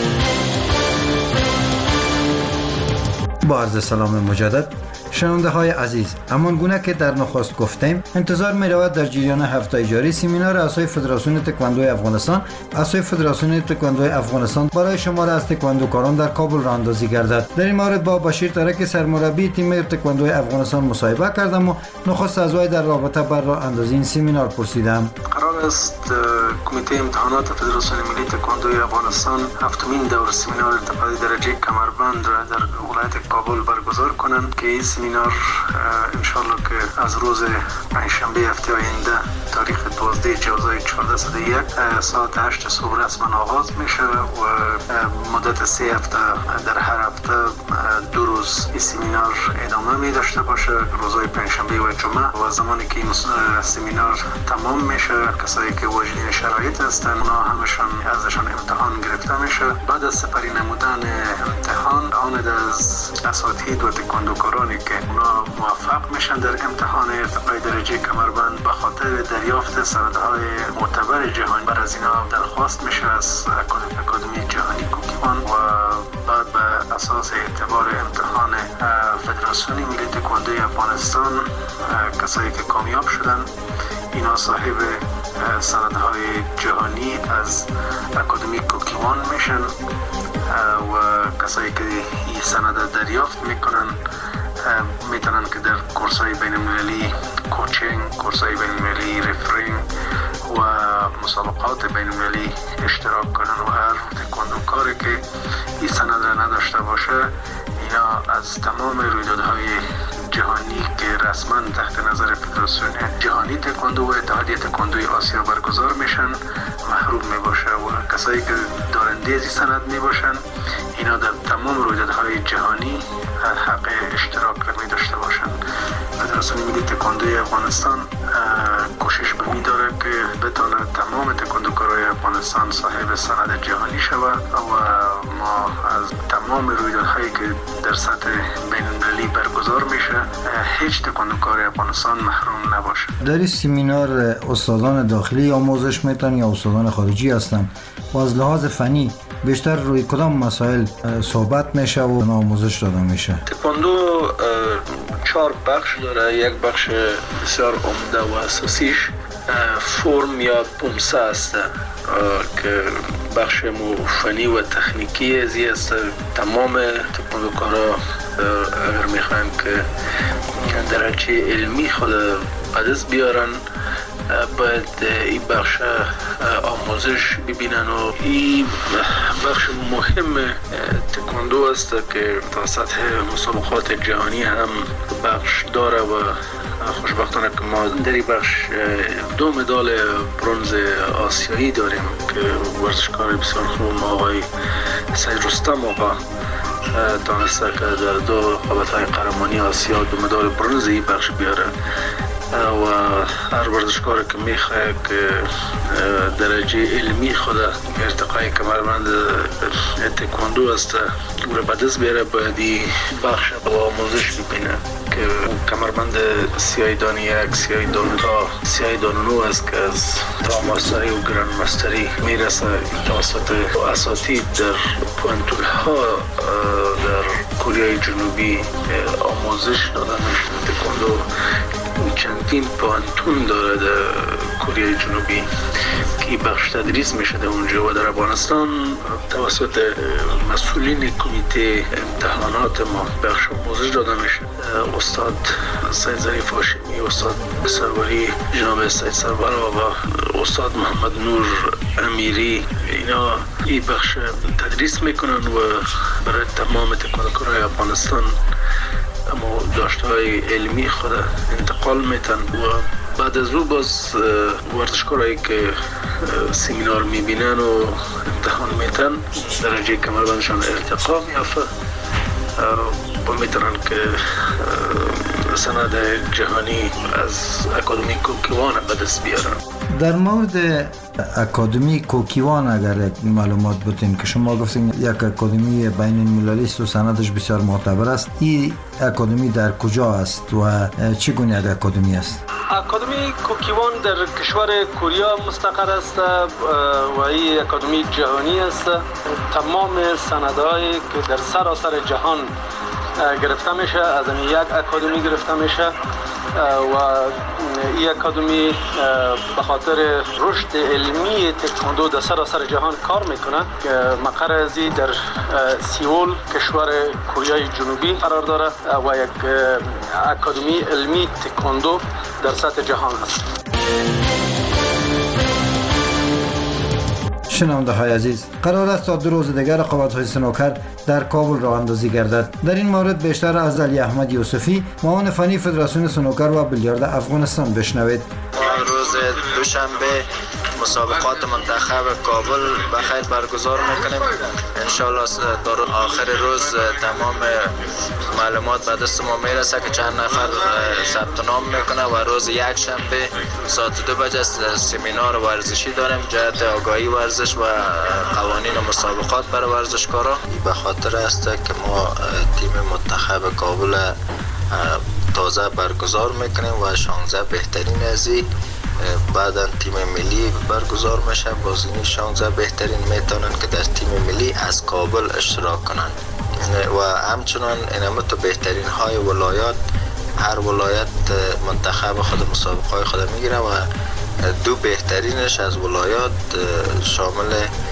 Speaker 10: با عرض سلام مجدد شنونده های عزیز، همان گونه که در نخست گفتیم انتظار می رود در جریان هفته جاری سمینار اعضای فدراسیون تکواندو افغانستان اعضای فدراسیون تکواندو افغانستان برای شمار از تکواندوکاران در کابل راه اندازی گردد. در این مورد با بشیر ترک سرمربی تیم تکواندو افغانستان مصاحبه کردم و نخست اعضای در رابطه بر راه اندازی این سمینار پرسیدم.
Speaker 11: قرار است کمیته امتحانات فدراسیون ملی تکواندو افغانستان هفتمین دور سمینار ارتقای درجه کمربند را در ولایت کابل برگزار کنند که این سمینار انشالله که از روز پنجشنبه هفته آینده تاریخ دوازده جوزای چهارده صد و یک ساعت هشت صبح رسما آغاز میشه و مدت سه هفته در هر هفته دو روز این سمینار ادامه می داشته باشه، روزهای پنجشنبه و جمعه. و زمانی که این سمینار تمام میشه کسایی که واجد شرایط هستن اونا همشون ازشان امتحان گرفته میشه. بعد از سپری نمودن امتحان آن از اساتید و تکواندوکارانی که اونا موفق میشن در امتحان ارتقای درجه کمربند به خاطر دریافت سندهای معتبر جهانی بر از اینا درخواست میشه از اکادمی جهانی کوکیوان و بعد به اساس اعتبار امتحان فدراسیون ملی تکواندو افغانستان کسایی که کامیاب شدن اینا صاحب سندهای جهانی از اکادمی کوکیوان میشن و کسایی که این سند دریافت میکنن میتونن که در کورس های بین المللی کوچینگ، کورس های بین المللی رفرینگ و مسابقات بین المللی اشتراک کنن و هر تکواندوکاری که این سند را نداشته باشه اینا از تمام رویدادهای جهانی که رسما تحت نظر فدراسیون جهانی تکواندو و اتحادیه تکواندوی آسیا برگزار میشن محروم میباشه و کسایی که دارنده این سند میباشن اینا در تمام رویدادهای جهانی حق اشتراک را می داشته باشند. فدراسیون ملی تکواندوی افغانستان کوشش به می داره که بتونه تمام تکواندوکارای افغانستان صاحب سند جهانی شود و ما از تمام رویدادهایی که در سطح بین المللی برگزار میشه هیچ تکواندوکار افغانستان محروم نباشه.
Speaker 10: در این سمینار استادان داخلی آموزش میتن یا استادان خارجی هستن و از لحاظ فنی بیشتر روی کدام مسائل صحبت میشه و آموزش داده میشه؟
Speaker 8: تکواندو چهار بخش داره. یک بخش بسیار عمده و اساسیش فرم یا پومسه است که بخش فنی و تکنیکی ازی است. تمام تکواندوکارا اگر میخواین که درجه علمی خود قدس بیارن باید این بخش آموزش ببینن و این بخش مهم تکواندو است که تا سطح مسابقات جهانی هم بخش داره و خوشبختانه که ما در این بخش دو مدال برنز آسیایی داریم که ورزشکار بسیار خوب آقای سید رستم آقا تانسته که در دو رقابت‌های قهرمانی آسیا دو مدال برنز این بخش بیاره و هر ورزشکار که میخواه که درجه علمی خود ارتقای کمربند تکواندو است و به دست بیاره باید این بخش با آموزش ببینه که کمربند سیاه دان یک، سیاه دان دو، سیاه دان نو است که از تا ماستری و گرند ماستری میرسه توسط اساتید در پوانتون ها در کره جنوبی آموزش داده میشه. تکواندو چندین پوانتون داره در کره جنوبی که بخش تدریس میشه در اونجا و در افغانستان توسط مسئولین کمیته امتحانات ما بخش آموزش داده میشه. استاد سید ظریف هاشمی، استاد سروری جناب سید سرور و استاد محمد نور امیری اینا این بخش تدریس میکنن و برای تمام تکواندوکارای افغانستان اما داشته‌های علمی خود انتقال میتن و بعد از او باز ورزشکارایی که سمینار میبینن و امتحان میتن درجه کمربندشان ارتقا میافته و میتونن که سند جهانی از اکادمی کوکیوان به دست بیارن.
Speaker 10: در مورد اکادمی کوکیوان اگر معلومات بتین که شما گفتین یک اکادمی بین المللی است و سندش بسیار معتبر است، این اکادمی در کجا است و چگونه یک اکادمی است؟
Speaker 8: اکادمی کوکیوان در کشور کره مستقر است و این اکادمی جهانی است. تمام سندهایی که در سراسر جهان گرفته میشه از این یک اکادمی گرفته میشه و این اکادمی به خاطر رشد علمی تکواندو در سراسر جهان کار میکنه که مقر ازی در سئول کشور کره جنوبی قرار داره و یک اکادمی علمی تکواندو در سطح جهان است.
Speaker 10: شنونده های عزیز، قرار است تا دو روز دیگر رقابت های سنوکر در کابل راه اندازی گردد. در این مورد بیشتر از علی احمد یوسفی، معاون فنی فدراسیون سنوکر و بیلیارد افغانستان بشنوید.
Speaker 6: روز دوشنبه مسابقات منتخب کابل بخیر برگزار میکنیم. انشالله در آخر روز تمام معلومات به دست ما میرسه که چند نفر ثبت نام میکنه و روز یک شنبه ساعت دو بجه سمینار ورزشی داریم جهت آگاهی ورزش و قوانین مسابقات برای ورزشکارا. به خاطر است که ما تیم منتخب کابل تازه برگزار میکنیم و شانزده بهترین ازی بعدا تیم ملی برگزار میشه. باز این شانزده بهترین میتونن که در تیم ملی از کابل اشتراک کنن و همچنان اینم تو بهترین های ولایات، هر ولایت منتخب خود مسابقه های خود میگیره و دو بهترینش از ولایات شامل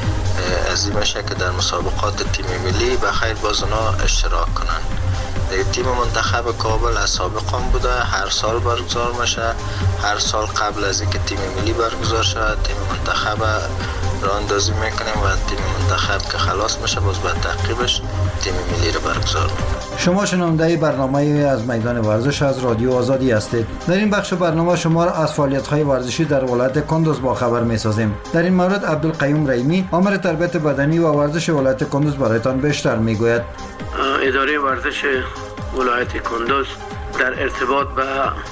Speaker 6: ازی میشه که در مسابقات تیم ملی بخیر باز اونا اشتراک کنن. تیم منتخب کابل از سابقان بوده، هر سال برگزار میشه. هر سال قبل از اینکه تیم ملی برگزار شود تیم منتخب راه اندازی میکنیم و تیم منتخب که خلاص میشه باز بعد تعقیبش تیم ملی رو برگزار میکنیم.
Speaker 10: شما شنونده برنامه از میدان ورزش از رادیو آزادی هستید. در این بخش برنامه شما را از فعالیت‌های ورزشی در ولایت کندوز با خبر می‌سازیم. در این مورد عبدالقیوم رحیمی، آمر تربیت بدنی و ورزش ولایت کندوز برایتان بیشتر میگوید.
Speaker 8: اداره ورزش ولایت کندوز در ارتباط به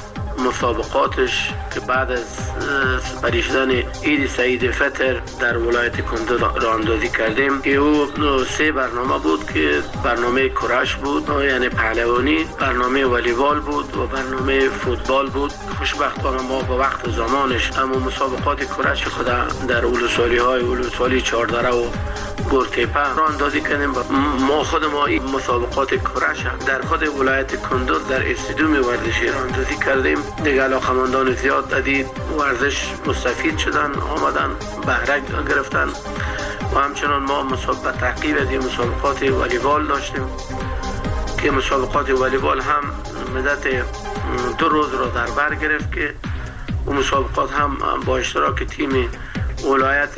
Speaker 8: مسابقاتش که بعد از سپری شدن عید سعید فطر در ولایت کندوز راه اندازی کردیم که او سه برنامه بود که برنامه کرش بود یعنی پهلوانی، برنامه والیبال بود و برنامه فوتبال بود. خوشبختانه ما با وقت زمانش اما مسابقات کرش خود در اولوسوالی های اولوسوالی چهاردره و گورتیپه راه اندازی کردیم. ما خود ما این مسابقات کرش در خود ولایت کندوز در استادیوم ورزشی راه اندازی کردیم. دیگه علاقمندان زیاد دادید ورزش مستفید شدن، آمدن بهره گرفتن و همچنان ما مسابقه تعقیب از مسابقات والیبال داشتیم که مسابقات والیبال هم مدت دو روز را در بر گرفت که و مسابقات هم با اشتراک تیم ولایت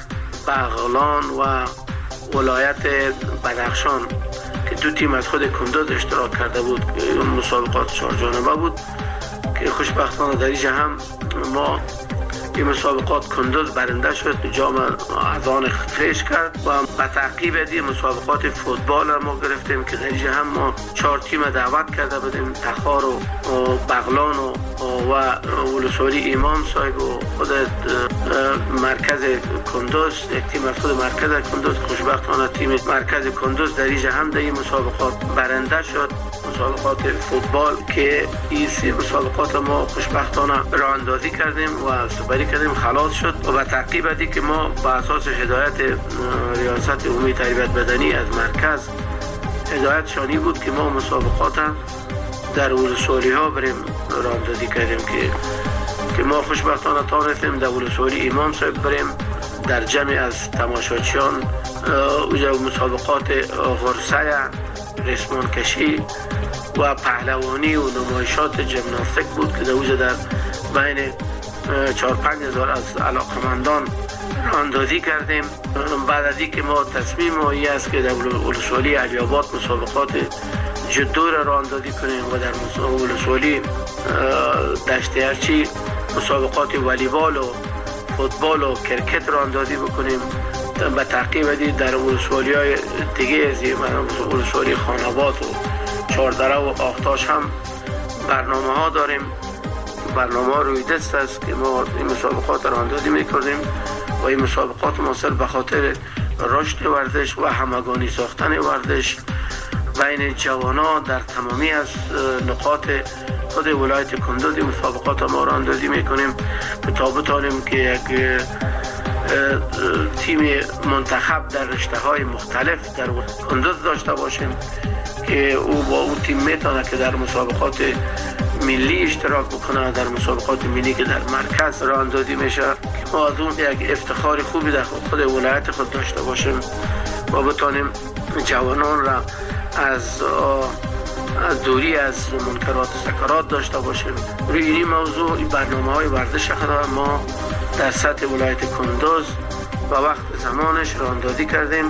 Speaker 8: بغلان و ولایت بدخشان که دو تیم از خود کندوز اشتراک کرده بود. مسابقات چهار جانبه بود که خوشبختانه در اینجا هم ما این مسابقات کندوز برنده شد، جام اذان خیش کرد و به تعقیب دی مسابقات فوتبال ما گرفتیم که در اینجا هم ما چهار تیم دعوت کرده بودیم، تخار و بغلان و و ولسوالی امام صاحب و خود مرکز کندوز، یک تیم از خود مرکز کندوز. خوشبختانه تیم مرکز کندوز در اینجا هم در این مسابقات برنده شد، مسابقات فوتبال که این سه مسابقات ما خوشبختانه راه اندازی کردیم و سپری کردیم خلاص شد و به تعقیب دی که ما با اساس هدایت ریاست عمومی تربیت بدنی از مرکز هدایت شانی بود که ما مسابقات در ولسوالی ها بریم راه اندازی کردیم که که ما خوشبختانه تانستیم در ولسوالی امام صاحب بریم در جمع از تماشاچیان اونجا مسابقات غرسه، ریسمان کشی و پهلوانی و نمایشات ژیمناستیک بود که در اونجا در بین چهار پنج هزار از علاقمندان راه اندازی کردیم. بعد از اینکه ما تصمیم ما این است که در ولسوالی علی آباد مسابقات جدو را راه اندازی کنیم و در ولسوالی دشت ارچی مسابقات والیبال و فوتبال و کرکت راندازی بکنیم. به تعقیب دید در ولسوالی‌های دیگه از ولسوالی خاناباد و چهاردره و آختاش هم برنامه ها داریم. برنامه ها روی دست است که ما این مسابقات راندازی می‌کنیم و این مسابقات موثر به خاطر رشد ورزش و همگانی ساختن ورزش بین جوانان در تمامی از نقاط خود ولایت کندوز مسابقات ما راندازی می‌کنیم تا بتوانیم که یک تیم منتخب در رشته‌های مختلف در کندوز داشته باشیم که او با اون تیم میتونه که در مسابقات ملی اشتراک بکنه، در مسابقات ملی که در مرکز راندازی میشه که ما از اون یک افتخار خوبی در خود ولایت خود داشته باشیم و بتونیم جوانان را از از دوری از منکرات و سکرات داشته باشیم. روی این موضوع این برنامه‌های ورزش خود ما در سطح ولایت کندوز و وقت زمانش راندازی کردیم.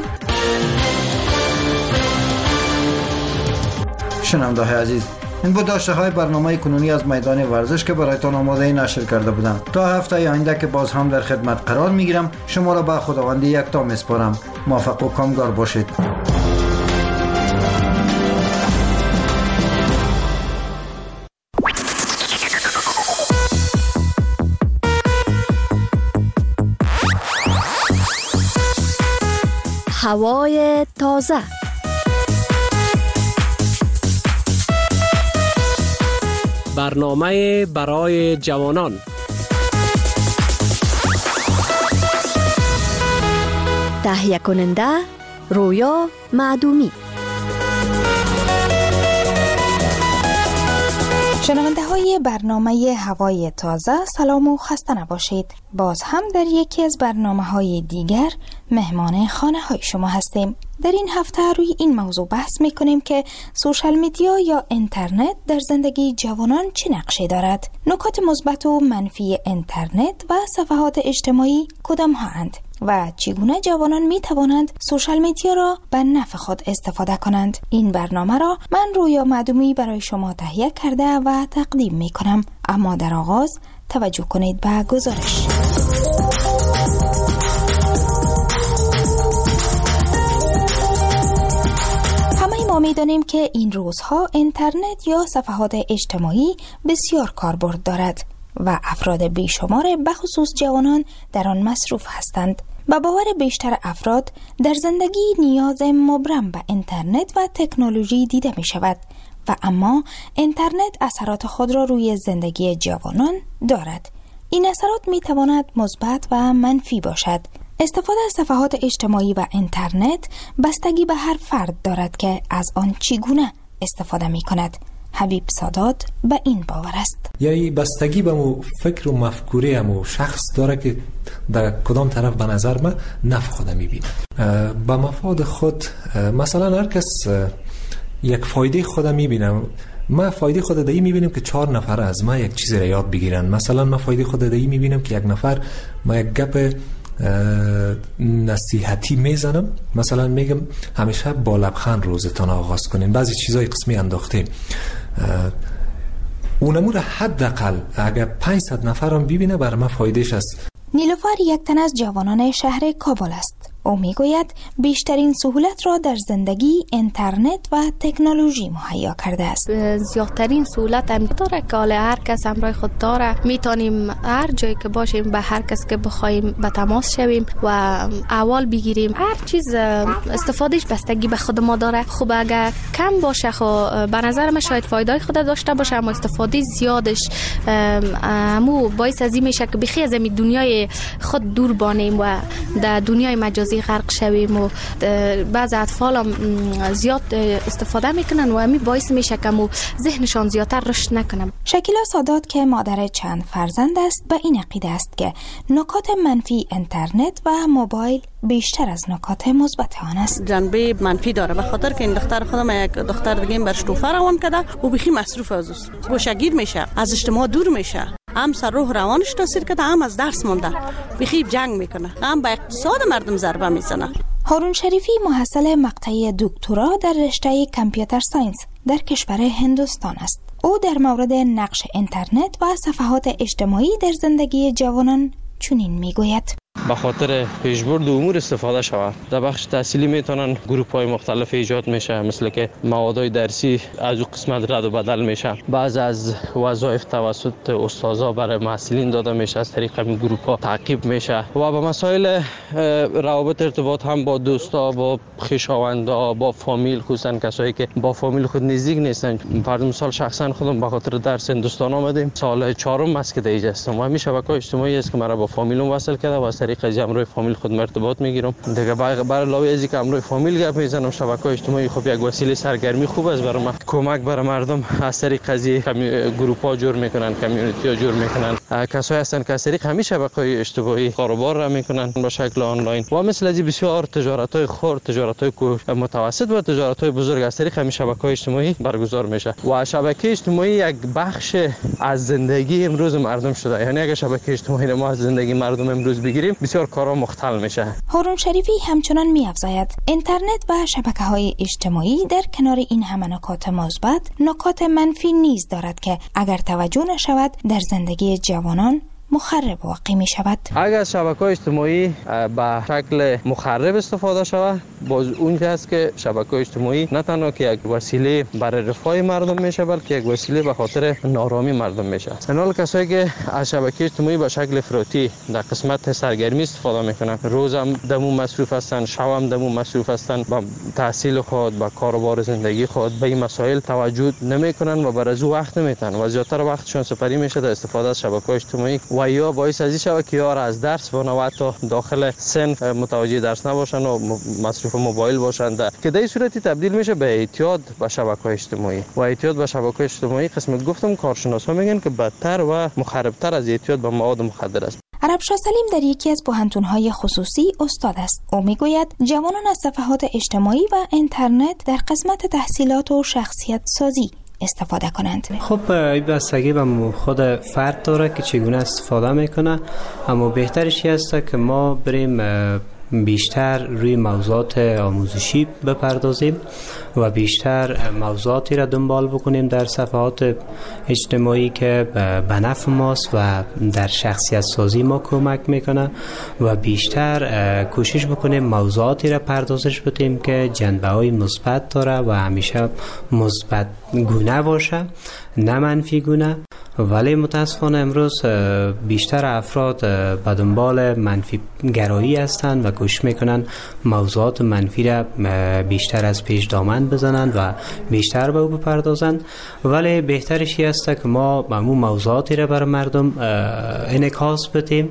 Speaker 10: شنونده های عزیز، این بود داشته های برنامه کنونی از میدان ورزش که برایتان آماده نشر کرده بودم. تا هفته آینده که باز هم در خدمت قرار میگیرم، شما را به خداوندی یکتا میسپارم. موفق و کامگار باشید.
Speaker 12: هوای تازه.
Speaker 4: برنامه برای جوانان.
Speaker 12: تهیه کننده رویا معدومی.
Speaker 13: شنونده های برنامه هوای تازه، سلام و خسته نباشید. باز هم در یکی از برنامه های دیگر مهمان خانه های شما هستیم. در این هفته روی این موضوع بحث می کنیم که سوشال میدیا یا اینترنت در زندگی جوانان چه نقشی دارد؟ نکات مثبت و منفی اینترنت و صفحات اجتماعی کدام ها اند؟ و چگونه جوانان می توانند سوشال میدیا را به نفع خود استفاده کنند؟ این برنامه را من رویا معدومی برای شما تهیه کرده و تقدیم می کنم. اما در آغاز توجه کنید به گزارش. همه ما می دانیم که این روزها اینترنت یا صفحات اجتماعی بسیار کاربرد دارد و افراد بیشمار بخصوص جوانان در آن مصروف هستند. با باور بیشتر افراد در زندگی نیاز مبرم به اینترنت و تکنولوژی دیده می شود و اما اینترنت اثرات خود را روی زندگی جوانان دارد. این اثرات می تواند مثبت و منفی باشد. استفاده از صفحات اجتماعی و اینترنت بستگی به هر فرد دارد که از آن چگونه استفاده می کند. حبیب سادات به این باور است.
Speaker 14: یعنی بستگی به مو فکر و مفکوره مو شخص داره که در کدام طرف به نظر من نفع خود میبینه. به مفاد خود مثلا هر کس یک فایده خود میبینه. ما فایده خود دایی میبینیم که چهار نفر از ما یک چیزی را یاد بگیرن. مثلا ما فایده خود دایی میبینم که یک نفر ما یک گپ نصیحتی میزنم، مثلا میگم همیشه با لبخند روزتان آغاز کنین، بعضی چیزای قسمی انداخته اونمو را حداقل اگر پانصد نفرم ببینه برای من فایدهش است.
Speaker 13: نیلوفر یک تن از جوانان شهر کابل است. او میگوید بیشترین سهولت را در زندگی اینترنت و تکنولوژی مهیا کرده است.
Speaker 15: زیادترین سهولت هم داره که هر کس همراه خود داره، میتونیم هر جایی که باشیم به هر کس که بخوایم به تماس شویم و احوال بگیریم. هر چیز استفادهش بستگی به خود ما داره. خوب اگر کم باشه خو به نظر من شاید فایده خود داشته باشه، اما استفاده زیادش همو باعث از این میشه که بخی از این دنیای خود دور بانیم و در دنیای مجازی غرق شویم و بعض اطفال هم زیاد استفاده میکنن و همین باعث میشه که ذهنشان زیادتر رشد نکنه.
Speaker 13: شکیلا سادات که مادر چند فرزند است به این عقیده است که نکات منفی اینترنت و موبایل بیشتر از نکات مثبت آن است.
Speaker 16: جنبه منفی داره، به خاطر که این دختر خودم یک دختر دیگه برش توفه روان کرده و بخی مصروف از است، گوشه‌گیر میشه، از اجتماع دور میشه، هم سر روح روانش تاثیر کرده، هم از درس مونده، بخی جنگ میکنه، هم به اقتصاد مردم ضربه میزنه.
Speaker 13: هارون شریفی محصل مقطع دکترا در رشته کامپیوتر ساینس در کشور هندوستان است. او در مورد نقش اینترنت و صفحات اجتماعی در زندگی جوانان چنین میگوید:
Speaker 3: به خاطر پیشبرد امور استفاده شود. در بخش تحصیلی میتونن گروپ های مختلف ایجاد میشه، مثل که موادهای درسی از او قسمت رد و بدل میشه. بعض از وظایف توسط استادا برای محصلین داده میشه، از طریق این گروپ ها تعقیب میشه و به مسائل روابط ارتباط هم با دوستا، با خویشاوندا، با فامیل، خصوصا کسایی که با فامیل خود نزدیک نیستن. فرض مثال شخصا خودم به خاطر درس هندوستان آمدیم، سال چهارم است که دیگه هستم و همین شبکه‌های اجتماعی است که مرا با فامیلم وصل کرده و از طریق از امروی فامیل خود ارتباط میگیرم. دیگه برای علاوه از اینکه امروی فامیل گپ میزنم، شبکه‌های اجتماعی خب یک وسیله سرگرمی خوب است برای من. کمک برای مردم از طریق از گروپ ها جور میکنن، کامیونیتی ها جور میکنن. کسایی هستن که از طریق همین شبکه‌های اجتماعی کاروبار را میکنن به شکل آنلاین و مثل از بسیار تجارت‌های خرد، تجارت‌های متوسط و تجارت‌های بزرگ از طریق همین شبکه‌های اجتماعی برگزار میشه. و شبکه اجتماعی یک بخش از زندگی امروز مردم شده. یعنی اگه شبکه اجتماعی ما از زندگی مردم امروز بگیریم، بسیار کارا مختل میشه.
Speaker 13: هارون شریفی همچنان می‌افزاید اینترنت و شبکه‌های اجتماعی در کنار این همه نکات مثبت، نکات منفی نیز دارد که اگر توجه نشود در زندگی جوانان مخرب واقع می شود.
Speaker 3: اگر از شبکه‌های اجتماعی به شکل مخرب استفاده شود، باز اون است که شبکه‌های اجتماعی نه تنها که یک وسیله برای رفاه مردم میشه، بلکه یک وسیله به خاطر نارامی مردم میشه. حالا کسایی که از شبکه اجتماعی به شکل افراطی در قسمت سرگرمی استفاده میکنن، روزم دمو مصروف هستن، شبم دمو مصروف هستن، با تحصیل خود، با کاروبار زندگی خود به این مسائل توجه نمیکنن و بر از وقت نمیتن و زیاتر وقتشون سپری میشه در استفاده از شبکه‌های اجتماعی و یا باعث از این شود که یار از درس و تا داخل صنف متوجه درس نباشن و مصروف موبایل باشند، که در این صورتی تبدیل میشه به اعتیاد به شبکه‌های اجتماعی. و اعتیاد به شبکه‌های اجتماعی قسمت گفتم کارشناسا میگن که بدتر و مخربتر از اعتیاد به مواد مخدر است.
Speaker 13: عربشاه سلیم در یکی از پوهنتون‌های خصوصی استاد است. او میگوید جوانان از صفحات اجتماعی و اینترنت در قسمت تحصیلات و شخصیت سازی استفاده کنند.
Speaker 17: خب این بستگی به خود فرد داره که چگونه استفاده میکنه، اما بهترش است که ما بریم بیشتر روی موضوعات آموزشی بپردازیم و بیشتر موضوعاتی را دنبال بکنیم در صفحات اجتماعی که به نفع ماست و در شخصیت سازی ما کمک میکنه و بیشتر کوشش بکنیم موضوعاتی را پردازش بدیم که جنبه های مثبت داره و همیشه مثبت گونه باشه، نه منفی گونه. ولی متاسفانه امروز بیشتر افراد به دنبال منفی گرایی هستند و کوشش میکنن موضوعات منفی را بیشتر از پیش دامن بزنند و بیشتر به او بپردازند. ولی بهترش است که ما همون موضوعاتی را بر مردم انعکاس بدیم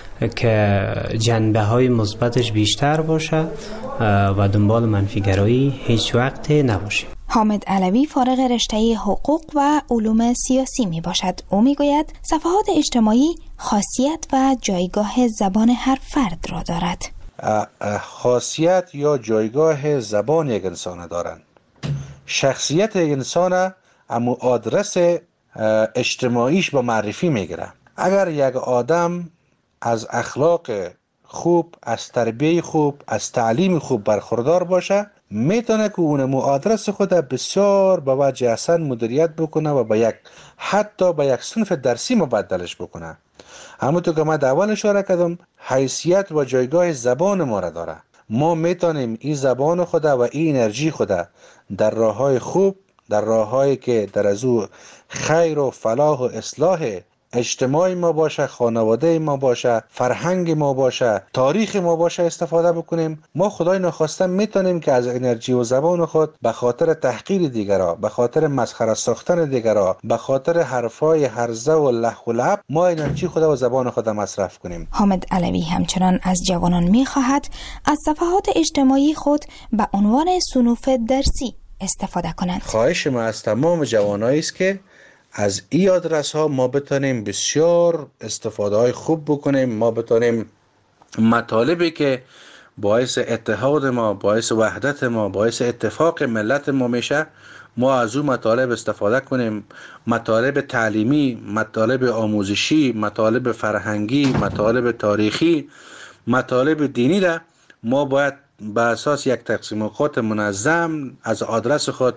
Speaker 17: که جنبه های مثبتش بیشتر باشه و دنبال منفی گرایی هیچ وقت نباشه.
Speaker 13: حامد علوی فارغ رشته حقوق و علوم سیاسی می باشد. او می گوید صفحات اجتماعی خاصیت و جایگاه زبان هر فرد را دارد.
Speaker 20: خاصیت یا جایگاه زبان یک انسان دارند. شخصیت یک انسان اما آدرس اجتماعیش با معرفی میگیره. اگر یک آدم از اخلاق خوب، از تربیه خوب، از تعلیم خوب برخوردار باشه، میتونه که اون آدرس خود بسیار به وجه احسن مدیریت بکنه و به یک حتی به یک صنف درسی مبدلش بکنه. همونطور که من در اول اشاره کردم، حیثیت و جایگاه زبان ما را داره. ما میتونیم این زبان خود و این انرژی خود در راههای خوب، در راههایی که در از او خیر و فلاح و اصلاح اجتماعی ما باشه، خانواده ما باشه، فرهنگ ما باشه، تاریخ ما باشه استفاده بکنیم. ما خدای نخواسته میتونیم که از انرژی و زبان خود به خاطر تحقیر دیگرها، به خاطر مسخره ساختن دیگرها، به خاطر حرفای هرزه و لح و لعب ما انرژی خود و زبان خود مصرف کنیم.
Speaker 13: حامد علوی همچنان از جوانان میخواهد از صفحات اجتماعی خود به عنوان صنوف درسی استفاده کنند.
Speaker 20: خواهش ما از تمام جوانایی است که از این آدرس ها ما بتونیم بسیار استفاده های خوب بکنیم. ما بتونیم مطالبی که باعث اتحاد ما، باعث وحدت ما، باعث اتفاق ملت ما میشه، ما از اون مطالب استفاده کنیم. مطالب تعلیمی، مطالب آموزشی، مطالب فرهنگی، مطالب تاریخی، مطالب دینی را ما باید به اساس یک تقسیم اوقات منظم از آدرس خود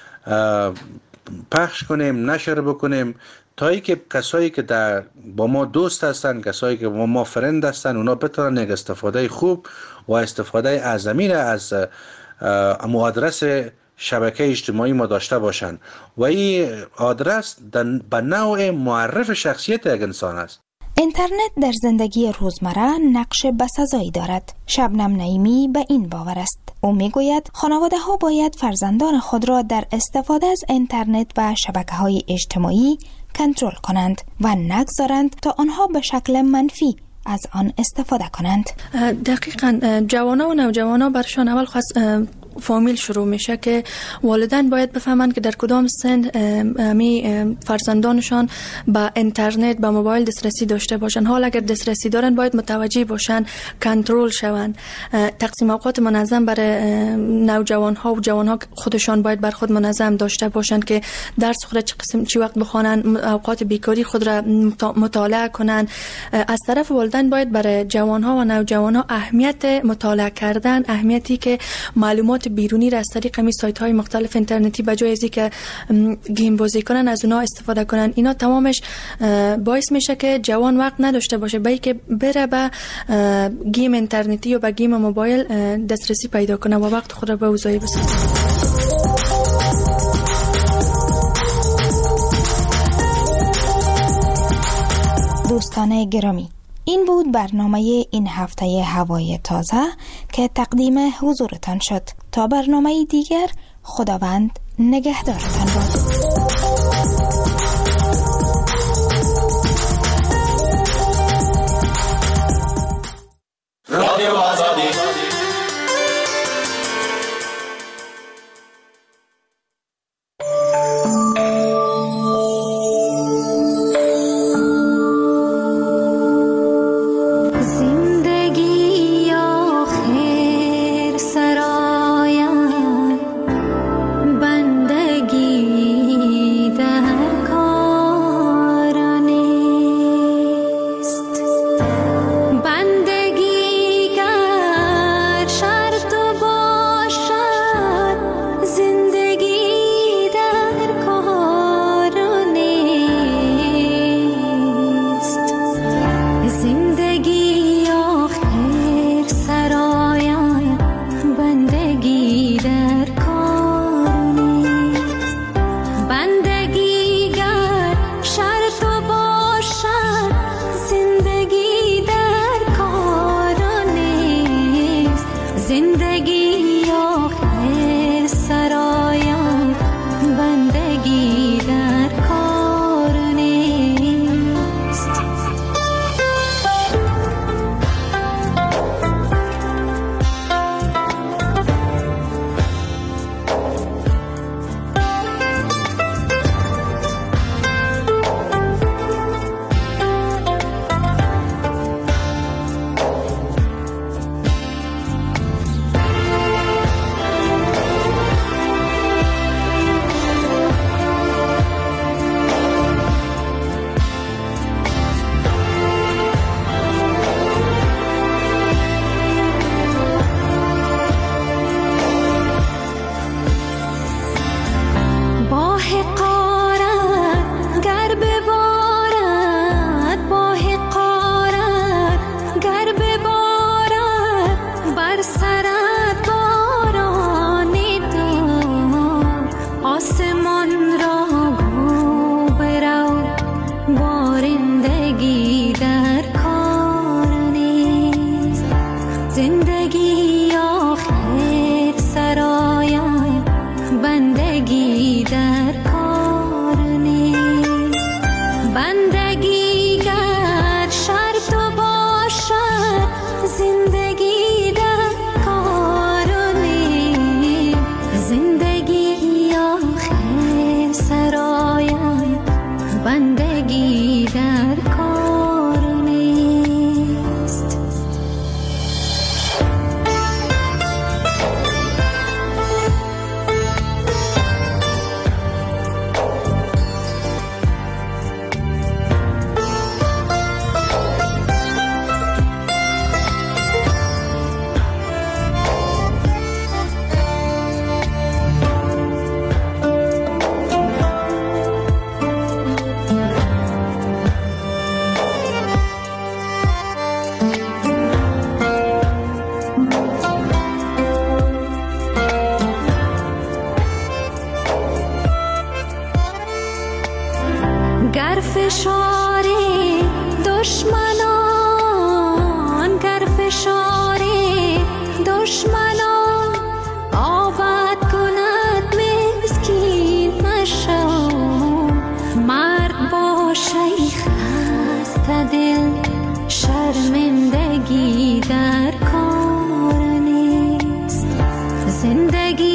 Speaker 20: پخش کنیم، نشر بکنیم، تا ای که کسایی که در با ما دوست هستن، کسایی که با ما فرند هستن، اونا بتونن یک استفاده خوب و استفاده اعظمی را از امو آدرس شبکه اجتماعی ما داشته باشند و این آدرس به نوع معرف شخصیت یک انسان است.
Speaker 13: اینترنت در زندگی روزمره نقش بسزایی دارد. شبنم نعیمی به این باور است. او میگوید خانواده ها باید فرزندان خود را در استفاده از اینترنت و شبکه های اجتماعی کنترل کنند و نگذارند تا آنها به شکل منفی از آن استفاده کنند.
Speaker 2: دقیقاً جوانان و نوجوانان برشان اول خاص فامیل شروع میشه که والدین باید بفهمند که در کدام سن می فرزندانشان با اینترنت با موبایل دسترسی داشته باشند. حالا اگر دسترسی دارن باید متوجه باشن، کنترل شوند. تقسیم اوقات منظم برای نوجوان ها و جوان ها خودشان باید بر خود منظم داشته باشند که درس خود چه قسم چی وقت بخوانند، اوقات بیکاری خود را مطالعه کنند. از طرف والدین باید برای جوان ها و نوجوان ها اهمیت مطالعه کردن، اهمیتی که معلومات بیرونی را از طریق می سایت های مختلف اینترنتی به جای ازی که گیم بازی کنن از اونا استفاده کنن، اینا تمامش باعث میشه که جوان وقت نداشته باشه به که بره به گیم اینترنتی یا به گیم موبایل دسترسی پیدا کنه و وقت خود را به اوضاعی بسازه.
Speaker 13: دوستان گرامی، این بود برنامه این هفته هوای تازه که تقدیم حضورتان شد. تا برنامه دیگر، خداوند نگهدارتان باد. رادیو آزادی.
Speaker 7: बंदगी का فشار دشمنان گر فشار دشمنان آباد کند مسکین مشو مرد باشه خسته دل شرمندگی در کار نیست زندگی